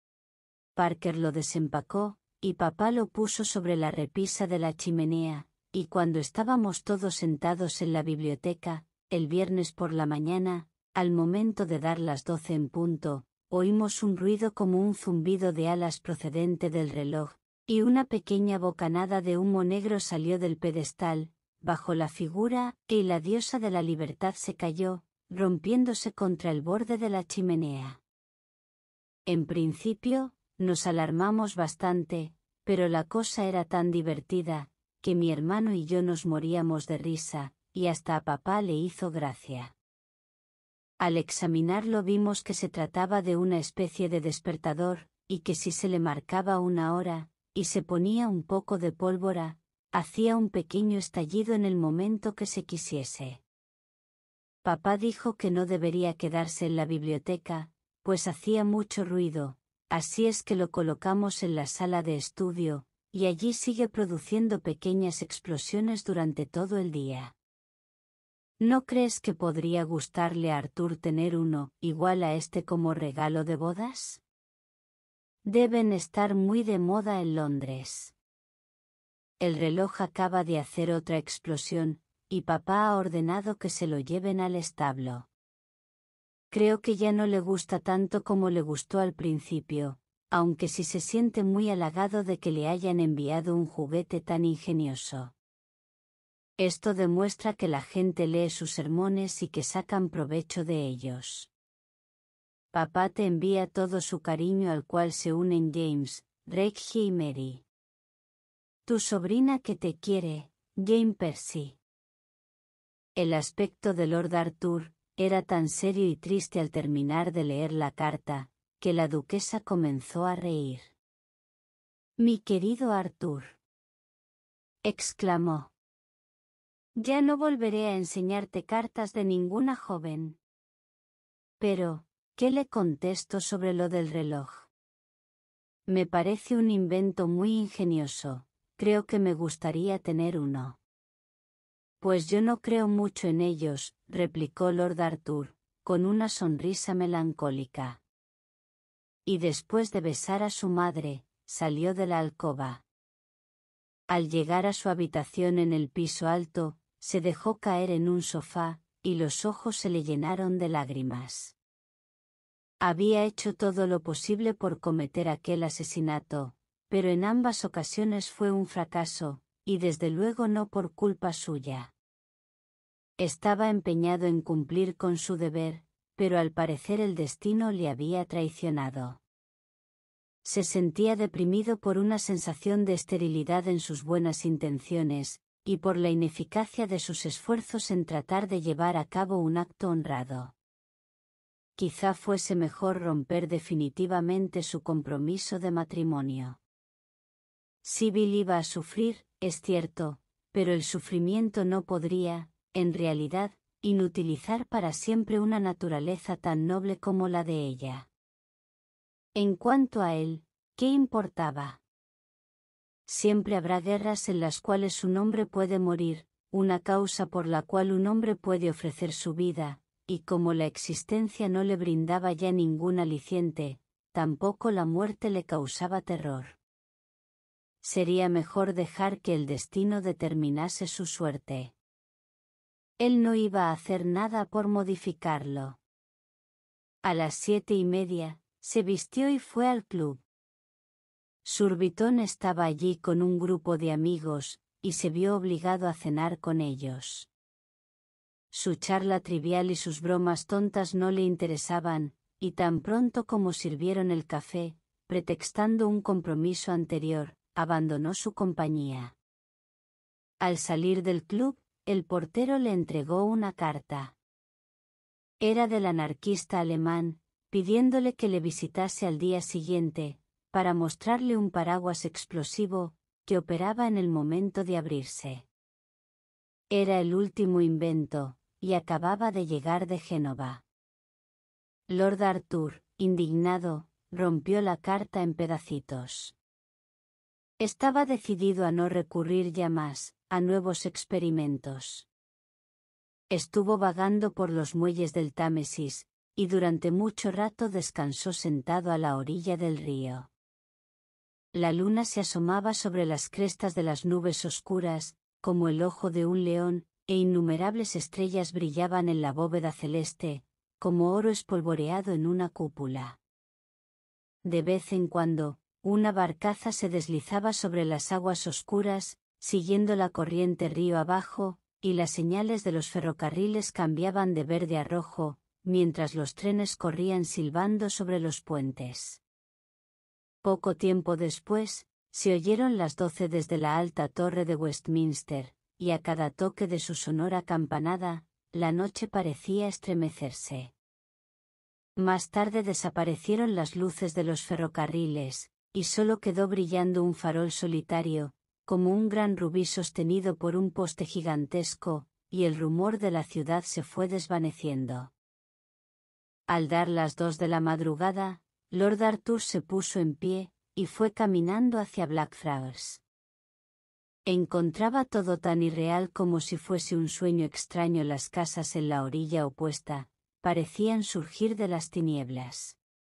Parker lo desempacó, y papá lo puso sobre la repisa de la chimenea, y cuando estábamos todos sentados en la biblioteca, el viernes por la mañana, al momento de dar las 12 en punto, oímos un ruido como un zumbido de alas procedente del reloj, y una pequeña bocanada de humo negro salió del pedestal, bajo la figura, y la diosa de la libertad se cayó, rompiéndose contra el borde de la chimenea. En principio, nos alarmamos bastante, pero la cosa era tan divertida, que mi hermano y yo nos moríamos de risa, y hasta a papá le hizo gracia. Al examinarlo vimos que se trataba de una especie de despertador, y que si se le marcaba una hora, y se ponía un poco de pólvora, hacía un pequeño estallido en el momento que se quisiese. Papá dijo que no debería quedarse en la biblioteca, pues hacía mucho ruido, así es que lo colocamos en la sala de estudio, y allí sigue produciendo pequeñas explosiones durante todo el día. ¿No crees que podría gustarle a Arthur tener uno igual a este como regalo de bodas? Deben estar muy de moda en Londres. El reloj acaba de hacer otra explosión, y papá ha ordenado que se lo lleven al establo. Creo que ya no le gusta tanto como le gustó al principio, aunque sí se siente muy halagado de que le hayan enviado un juguete tan ingenioso. Esto demuestra que la gente lee sus sermones y que sacan provecho de ellos. Papá te envía todo su cariño, al cual se unen James, Reggie y Mary. Tu sobrina que te quiere, Jane Percy. El aspecto de Lord Arthur era tan serio y triste al terminar de leer la carta, que la duquesa comenzó a reír. Mi querido Arthur, exclamó. Ya no volveré a enseñarte cartas de ninguna joven. Pero, ¿qué le contesto sobre lo del reloj? Me parece un invento muy ingenioso, creo que me gustaría tener uno. Pues yo no creo mucho en ellos, replicó Lord Arthur, con una sonrisa melancólica. Y después de besar a su madre, salió de la alcoba. Al llegar a su habitación en el piso alto, se dejó caer en un sofá, y los ojos se le llenaron de lágrimas. Había hecho todo lo posible por cometer aquel asesinato, pero en ambas ocasiones fue un fracaso, y desde luego no por culpa suya. Estaba empeñado en cumplir con su deber, pero al parecer el destino le había traicionado. Se sentía deprimido por una sensación de esterilidad en sus buenas intenciones, y por la ineficacia de sus esfuerzos en tratar de llevar a cabo un acto honrado. Quizá fuese mejor romper definitivamente su compromiso de matrimonio. Sibyl iba a sufrir, es cierto, pero el sufrimiento no podría, en realidad, inutilizar para siempre una naturaleza tan noble como la de ella. En cuanto a él, ¿qué importaba? Siempre habrá guerras en las cuales un hombre puede morir, una causa por la cual un hombre puede ofrecer su vida, y como la existencia no le brindaba ya ningún aliciente, tampoco la muerte le causaba terror. Sería mejor dejar que el destino determinase su suerte. Él no iba a hacer nada por modificarlo. A las 7:30, se vistió y fue al club. Surbiton estaba allí con un grupo de amigos, y se vio obligado a cenar con ellos. Su charla trivial y sus bromas tontas no le interesaban, y tan pronto como sirvieron el café, pretextando un compromiso anterior, abandonó su compañía. Al salir del club, el portero le entregó una carta. Era del anarquista alemán, pidiéndole que le visitase al día siguiente, para mostrarle un paraguas explosivo, que operaba en el momento de abrirse. Era el último invento, y acababa de llegar de Génova. Lord Arthur, indignado, rompió la carta en pedacitos. Estaba decidido a no recurrir ya más a nuevos experimentos. Estuvo vagando por los muelles del Támesis, y durante mucho rato descansó sentado a la orilla del río. La luna se asomaba sobre las crestas de las nubes oscuras, como el ojo de un león, e innumerables estrellas brillaban en la bóveda celeste, como oro espolvoreado en una cúpula. De vez en cuando, una barcaza se deslizaba sobre las aguas oscuras, siguiendo la corriente río abajo, y las señales de los ferrocarriles cambiaban de verde a rojo, mientras los trenes corrían silbando sobre los puentes. Poco tiempo después, se oyeron las 12 desde la alta torre de Westminster, y a cada toque de su sonora campanada, la noche parecía estremecerse. Más tarde desaparecieron las luces de los ferrocarriles, y solo quedó brillando un farol solitario, como un gran rubí sostenido por un poste gigantesco, y el rumor de la ciudad se fue desvaneciendo. Al dar las 2 de la madrugada, Lord Arthur se puso en pie, y fue caminando hacia Blackfriars. Encontraba todo tan irreal como si fuese un sueño extraño. Las casas en la orilla opuesta parecían surgir de las tinieblas.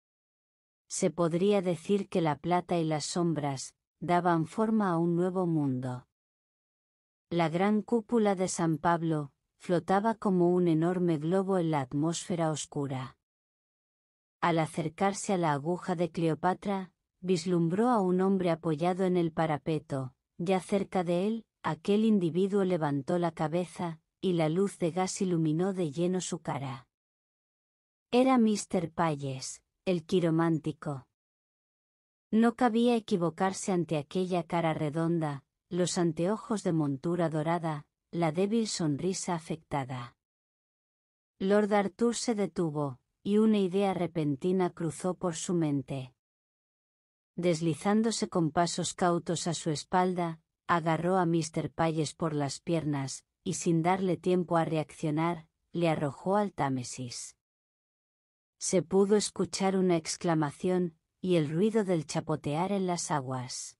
Se podría decir que la plata y las sombras daban forma a un nuevo mundo. La gran cúpula de San Pablo flotaba como un enorme globo en la atmósfera oscura. Al acercarse a la aguja de Cleopatra, vislumbró a un hombre apoyado en el parapeto. Ya cerca de él, aquel individuo levantó la cabeza, y la luz de gas iluminó de lleno su cara. Era Mr. Payes, el quiromántico. No cabía equivocarse ante aquella cara redonda, los anteojos de montura dorada, la débil sonrisa afectada. Lord Arthur se detuvo, y una idea repentina cruzó por su mente. Deslizándose con pasos cautos a su espalda, agarró a Mr. Payes por las piernas, y sin darle tiempo a reaccionar, le arrojó al Támesis. Se pudo escuchar una exclamación, y el ruido del chapotear en las aguas.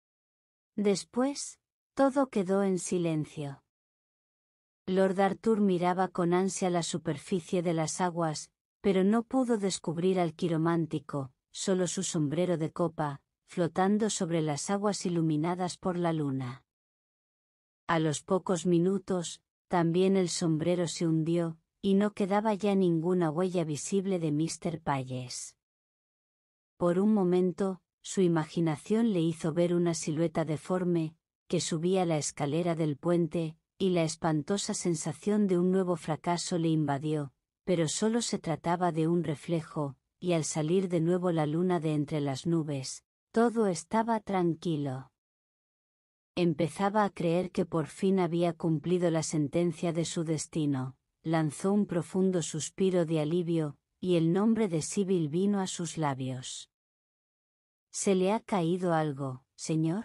Después, todo quedó en silencio. Lord Arthur miraba con ansia la superficie de las aguas, pero no pudo descubrir al quiromántico, solo su sombrero de copa, flotando sobre las aguas iluminadas por la luna. A los pocos minutos, también el sombrero se hundió, y no quedaba ya ninguna huella visible de Mr. Payes. Por un momento, su imaginación le hizo ver una silueta deforme, que subía la escalera del puente, y la espantosa sensación de un nuevo fracaso le invadió, pero solo se trataba de un reflejo, y al salir de nuevo la luna de entre las nubes, todo estaba tranquilo. Empezaba a creer que por fin había cumplido la sentencia de su destino, lanzó un profundo suspiro de alivio, y el nombre de Sibyl vino a sus labios. ¿Se le ha caído algo, señor?,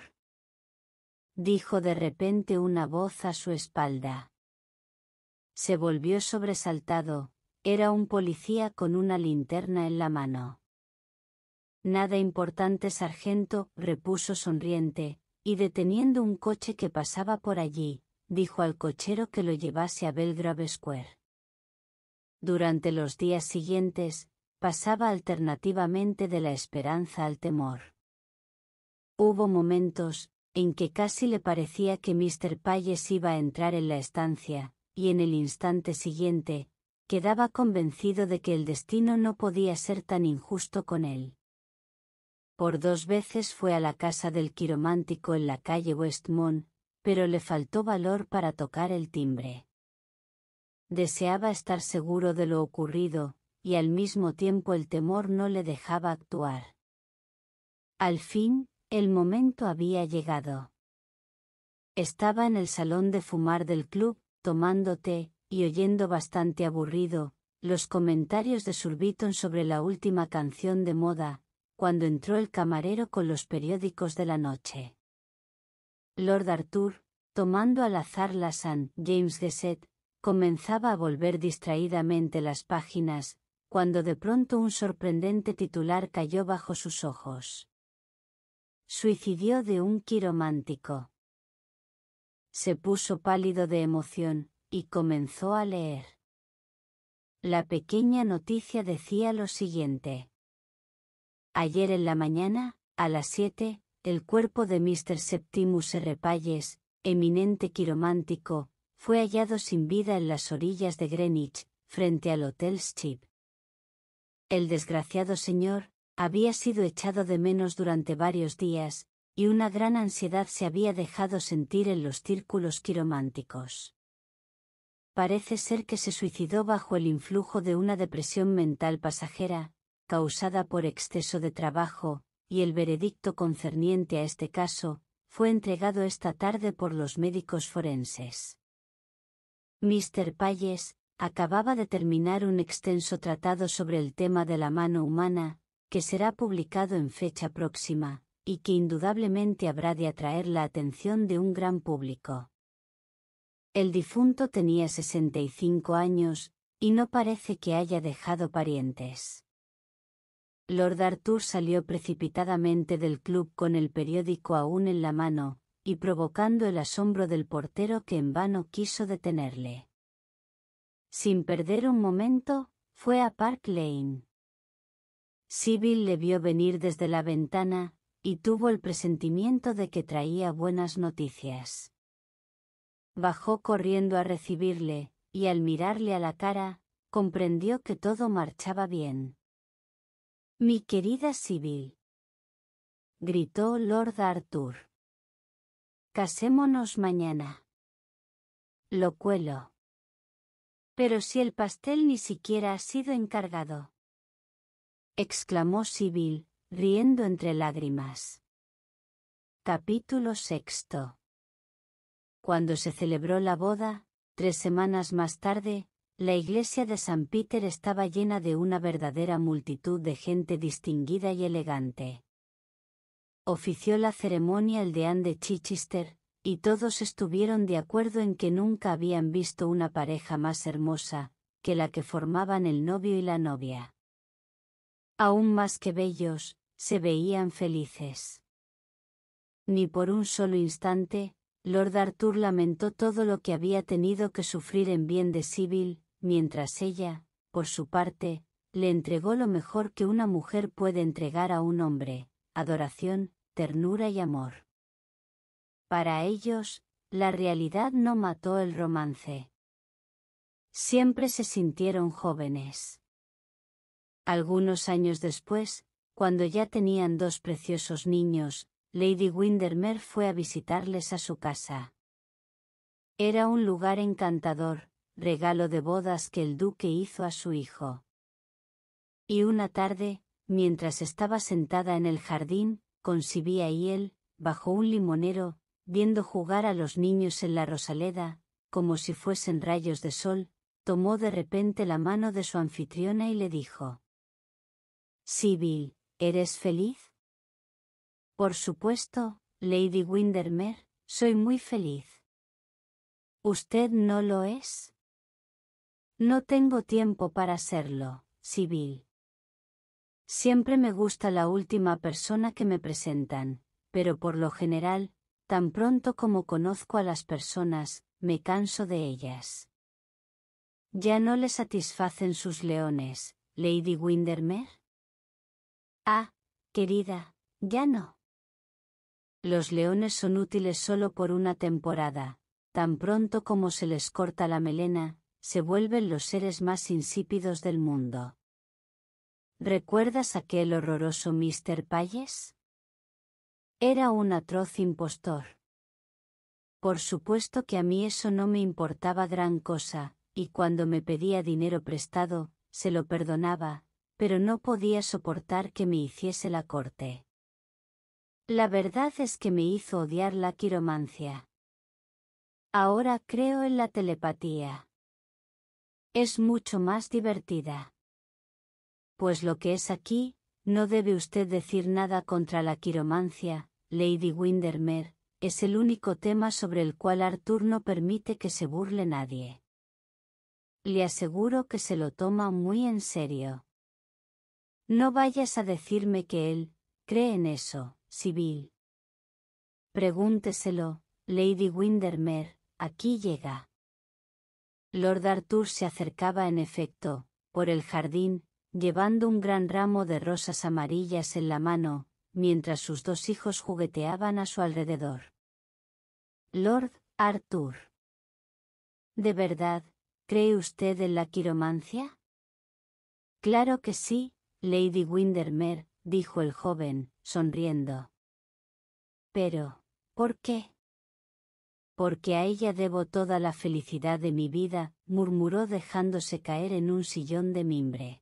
dijo de repente una voz a su espalda. Se volvió sobresaltado, era un policía con una linterna en la mano. Nada importante, sargento, repuso sonriente, y deteniendo un coche que pasaba por allí, dijo al cochero que lo llevase a Belgrave Square. Durante los días siguientes, pasaba alternativamente de la esperanza al temor. Hubo momentos en que casi le parecía que Mr. Payes iba a entrar en la estancia, y en el instante siguiente, quedaba convencido de que el destino no podía ser tan injusto con él. Por 2 veces fue a la casa del quiromántico en la calle Westmont, pero le faltó valor para tocar el timbre. Deseaba estar seguro de lo ocurrido, y al mismo tiempo el temor no le dejaba actuar. Al fin, el momento había llegado. Estaba en el salón de fumar del club, tomando té, y oyendo bastante aburrido, los comentarios de Surbiton sobre la última canción de moda, cuando entró el camarero con los periódicos de la noche. Lord Arthur, tomando al azar la St. James Gazette, comenzaba a volver distraídamente las páginas, cuando de pronto un sorprendente titular cayó bajo sus ojos. Suicidio de un quiromántico. Se puso pálido de emoción, y comenzó a leer. La pequeña noticia decía lo siguiente. Ayer en la mañana, a las 7, el cuerpo de Mr. Septimus R. Payes, eminente quiromántico, fue hallado sin vida en las orillas de Greenwich, frente al Hotel Ship. El desgraciado señor había sido echado de menos durante varios días, y una gran ansiedad se había dejado sentir en los círculos quirománticos. Parece ser que se suicidó bajo el influjo de una depresión mental pasajera, causada por exceso de trabajo, y el veredicto concerniente a este caso fue entregado esta tarde por los médicos forenses. Mr. Payes acababa de terminar un extenso tratado sobre el tema de la mano humana, que será publicado en fecha próxima, y que indudablemente habrá de atraer la atención de un gran público. El difunto tenía 65 años, y no parece que haya dejado parientes. Lord Arthur salió precipitadamente del club con el periódico aún en la mano, y provocando el asombro del portero que en vano quiso detenerle. Sin perder un momento, fue a Park Lane. Sibyl le vio venir desde la ventana, y tuvo el presentimiento de que traía buenas noticias. Bajó corriendo a recibirle, y al mirarle a la cara, comprendió que todo marchaba bien. «Mi querida Sibyl», gritó Lord Arthur. «Casémonos mañana». «Lo cuelo». «Pero si el pastel ni siquiera ha sido encargado», exclamó Sibyl, riendo entre lágrimas. Capítulo 6. Cuando se celebró la boda, 3 semanas más tarde, la iglesia de St. Peter estaba llena de una verdadera multitud de gente distinguida y elegante. Ofició la ceremonia el deán de Chichester, y todos estuvieron de acuerdo en que nunca habían visto una pareja más hermosa que la que formaban el novio y la novia. Aún más que bellos, se veían felices. Ni por un solo instante, Lord Arthur lamentó todo lo que había tenido que sufrir en bien de Sibyl, mientras ella, por su parte, le entregó lo mejor que una mujer puede entregar a un hombre: adoración, ternura y amor. Para ellos, la realidad no mató el romance. Siempre se sintieron jóvenes. Algunos años después, cuando ya tenían 2 preciosos niños, Lady Windermere fue a visitarles a su casa. Era un lugar encantador, regalo de bodas que el duque hizo a su hijo. Y una tarde, mientras estaba sentada en el jardín, con Sibia y él, bajo un limonero, viendo jugar a los niños en la rosaleda, como si fuesen rayos de sol, tomó de repente la mano de su anfitriona y le dijo: «Sibyl, ¿eres feliz?» «Por supuesto, Lady Windermere, soy muy feliz». «¿Usted no lo es?» «No tengo tiempo para serlo, Sibyl. Siempre me gusta la última persona que me presentan, pero por lo general, tan pronto como conozco a las personas, me canso de ellas». «¿Ya no le satisfacen sus leones, Lady Windermere?» «Ah, querida, ya no. Los leones son útiles solo por una temporada. Tan pronto como se les corta la melena, se vuelven los seres más insípidos del mundo». ¿Recuerdas aquel horroroso Mr. Payes? Era un atroz impostor. Por supuesto que a mí eso no me importaba gran cosa, y cuando me pedía dinero prestado, se lo perdonaba, pero no podía soportar que me hiciese la corte. La verdad es que me hizo odiar la quiromancia. Ahora creo en la telepatía. Es mucho más divertida. Pues lo que es aquí, no debe usted decir nada contra la quiromancia, Lady Windermere, es el único tema sobre el cual Arthur no permite que se burle nadie. Le aseguro que se lo toma muy en serio. No vayas a decirme que él cree en eso, Sibyl. Pregúnteselo, Lady Windermere, aquí llega. Lord Arthur se acercaba en efecto, por el jardín, llevando un gran ramo de rosas amarillas en la mano, mientras sus 2 hijos jugueteaban a su alrededor. Lord Arthur. ¿De verdad, cree usted en la quiromancia? Claro que sí, Lady Windermere, dijo el joven, sonriendo. Pero, ¿por qué? Porque a ella debo toda la felicidad de mi vida, murmuró dejándose caer en un sillón de mimbre.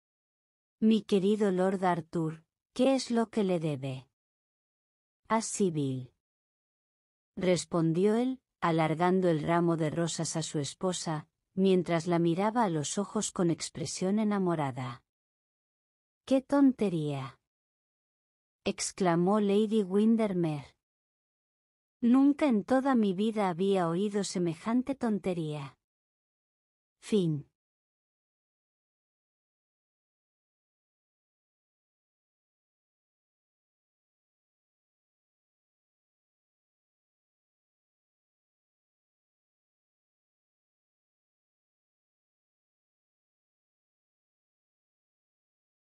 Mi querido Lord Arthur, ¿qué es lo que le debe? A Sibyl. Respondió él, alargando el ramo de rosas a su esposa, mientras la miraba a los ojos con expresión enamorada. ¡Qué tontería!, exclamó Lady Windermere. Nunca en toda mi vida había oído semejante tontería. Fin.